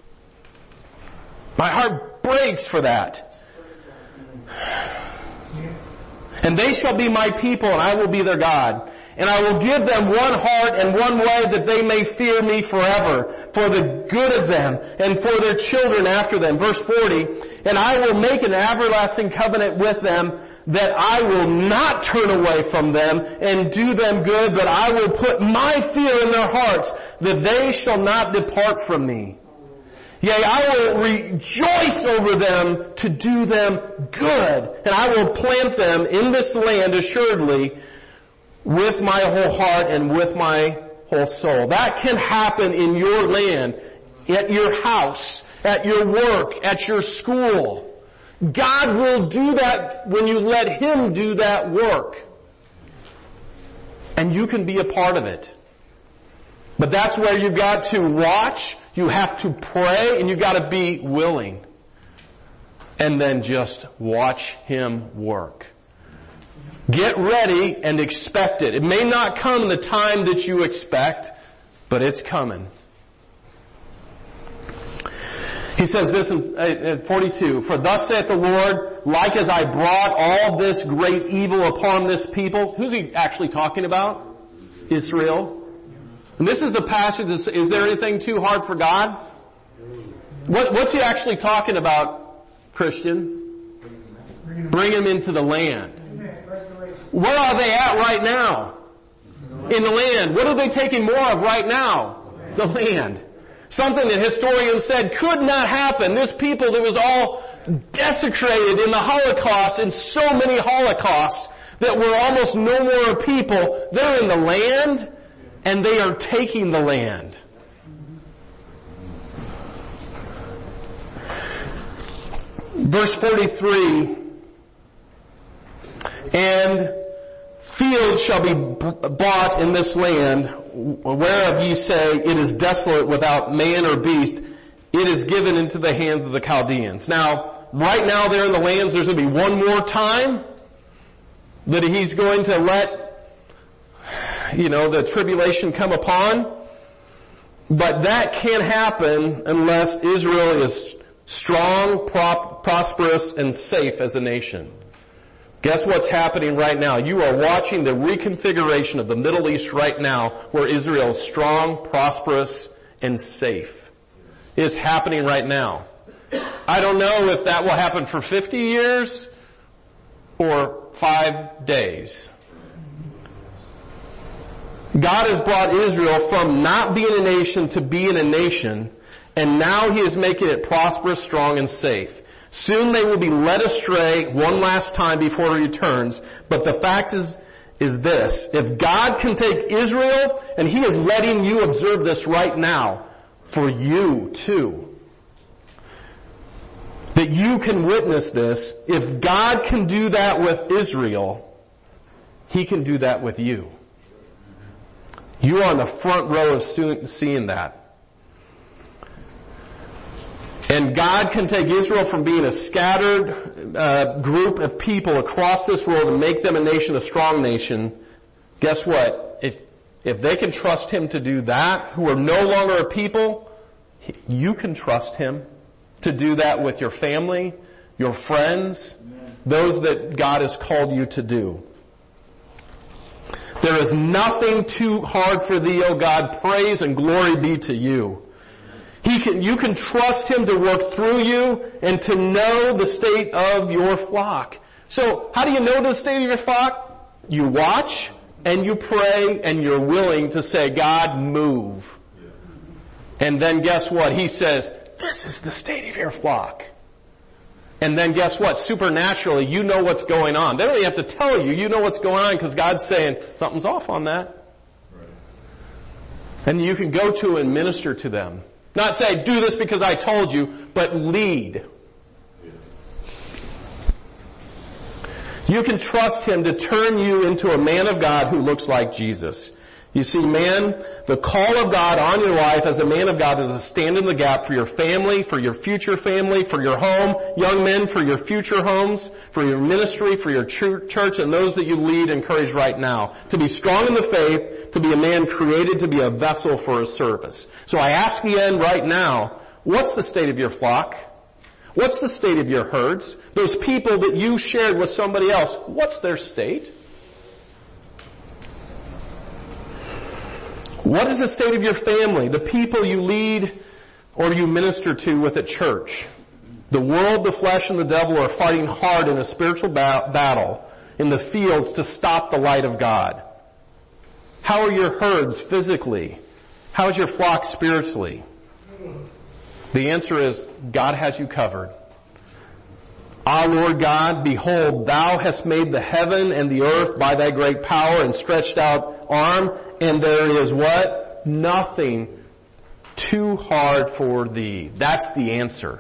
My heart breaks for that. And they shall be my people, and I will be their God. And I will give them one heart and one way, that they may fear me forever, for the good of them and for their children after them. Verse forty, and I will make an everlasting covenant with them, that I will not turn away from them and do them good, but I will put my fear in their hearts, that they shall not depart from me. Yea, I will rejoice over them to do them good, and I will plant them in this land assuredly, with my whole heart and with my whole soul. That can happen in your land, at your house, at your work, at your school. God will do that when you let Him do that work. And you can be a part of it. But that's where you've got to watch, you have to pray, and you've got to be willing. And then just watch Him work. Get ready and expect it. It may not come in the time that you expect, but it's coming. He says this in forty-two, for thus saith the Lord, like as I brought all this great evil upon this people. Who's he actually talking about? Israel. And this is the passage, is, is there anything too hard for God? What, what's he actually talking about, Christian? Bring them into the land. Where are they at right now? In the land. What are they taking more of right now? The land. Something that historians said could not happen. This people that was all desecrated in the Holocaust, in so many Holocausts, that were almost no more people, they're in the land, and they are taking the land. Verse forty-three, and fields shall be bought in this land, whereof ye say, it is desolate without man or beast, it is given into the hands of the Chaldeans. Now, right now there in the lands, there's going to be one more time that He's going to let, you know, the tribulation come upon. But that can't happen unless Israel is strong, prop, prosperous, and safe as a nation. Guess what's happening right now? You are watching the reconfiguration of the Middle East right now, where Israel is strong, prosperous, and safe. It's happening right now. I don't know if that will happen for fifty years or five days. God has brought Israel from not being a nation to being a nation, and now He is making it prosperous, strong, and safe. Soon they will be led astray one last time before He returns, but the fact is, is this. If God can take Israel, and He is letting you observe this right now, for you too, that you can witness this, if God can do that with Israel, He can do that with you. You are on the front row of seeing that. And God can take Israel from being a scattered uh, group of people across this world and make them a nation, a strong nation. Guess what? If, if they can trust Him to do that, who are no longer a people, you can trust Him to do that with your family, your friends, those that God has called you to do. There is nothing too hard for Thee, O God. Praise and glory be to You. He can, you can trust Him to work through you and to know the state of your flock. So, how do you know the state of your flock? You watch and you pray and you're willing to say, God, move. And then guess what? He says, this is the state of your flock. And then guess what? Supernaturally, you know what's going on. They don't even have to tell you. You know what's going on because God's saying, something's off on that. Right. And you can go to and minister to them. Not say, do this because I told you, but lead. You can trust Him to turn you into a man of God who looks like Jesus. You see, man, the call of God on your life as a man of God is to stand in the gap for your family, for your future family, for your home, young men, for your future homes, for your ministry, for your church, and those that you lead and encourage right now. To be strong in the faith, to be a man created to be a vessel for His service. So I ask again right now, what's the state of your flock? What's the state of your herds? Those people that you shared with somebody else, what's their state? What is the state of your family? The people you lead or you minister to with at church? The world, the flesh, and the devil are fighting hard in a spiritual ba- battle in the fields to stop the light of God. How are your herds physically? How is your flock spiritually? The answer is, God has you covered. Ah, Lord God, behold, Thou hast made the heaven and the earth by Thy great power and stretched out arm, and there is what? Nothing too hard for Thee. That's the answer.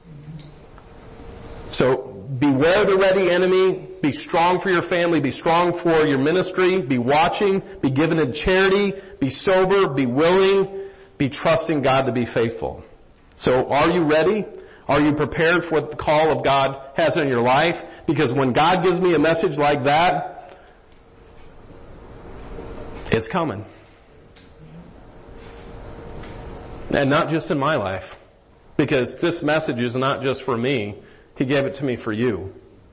So, beware the ready enemy. Be strong for your family. Be strong for your ministry. Be watching. Be given in charity. Be sober. Be willing. Be trusting God to be faithful. So, are you ready? Are you prepared for what the call of God has in your life? Because when God gives me a message like that, it's coming. And not just in my life. Because this message is not just for me. He gave it to me for you.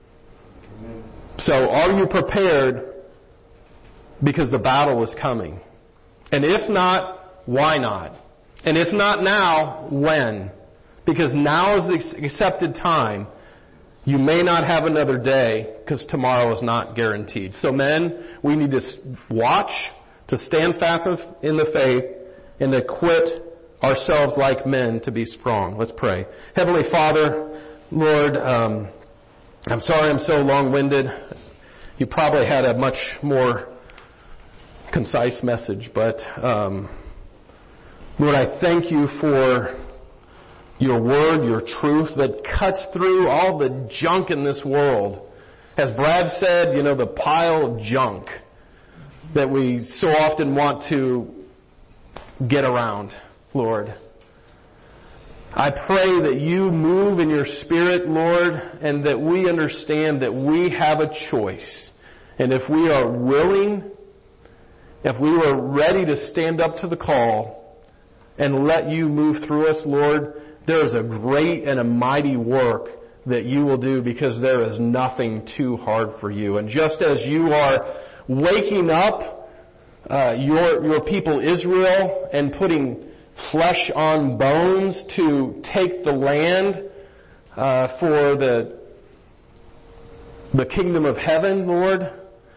So are you prepared? Because the battle is coming. And if not, why not? And if not now, when? Because now is the accepted time. You may not have another day because tomorrow is not guaranteed. So men, we need to watch, to stand fast in the faith, and to quit ourselves like men to be strong. Let's pray. Heavenly Father, Lord, um, I'm sorry I'm so long-winded. You probably had a much more concise message, but um, Lord, I thank You for Your word, Your truth that cuts through all the junk in this world. As Brad said, you know, the pile of junk that we so often want to get around, Lord. I pray that You move in Your Spirit, Lord, and that we understand that we have a choice. And if we are willing, if we are ready to stand up to the call and let You move through us, Lord, there is a great and a mighty work that You will do because there is nothing too hard for You. And just as You are waking up uh, your your people Israel and putting flesh on bones to take the land uh, for the the kingdom of heaven, Lord,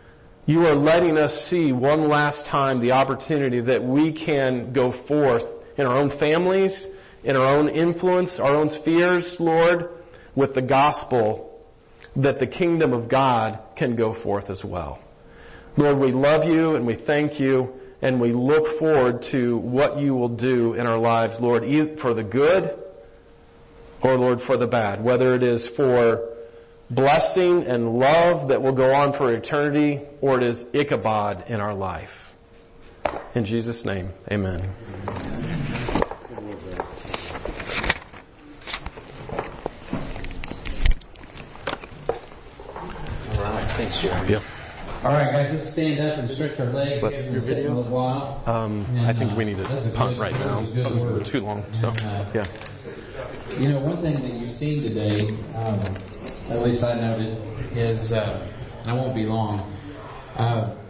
You are letting us see one last time the opportunity that we can go forth in our own families, in our own influence, our own spheres, Lord, with the gospel, that the kingdom of God can go forth as well. Lord, we love you and we thank you and we look forward to what you will do in our lives, Lord, either for the good or, Lord, for the bad, whether it is for blessing and love that will go on for eternity or it is Ichabod in our life. In Jesus' name, amen. All right, thanks, Jeremy. Yep. All right, guys, let's stand up and stretch our legs. But Give them your a sit video? a little while. Um, And, I think uh, we need to that's a punt good- right that now. was a good That was word. too long. So, And, uh, yeah. You know, one thing that you've seen today, um, at least I noted, is, uh, and I won't be long, uh,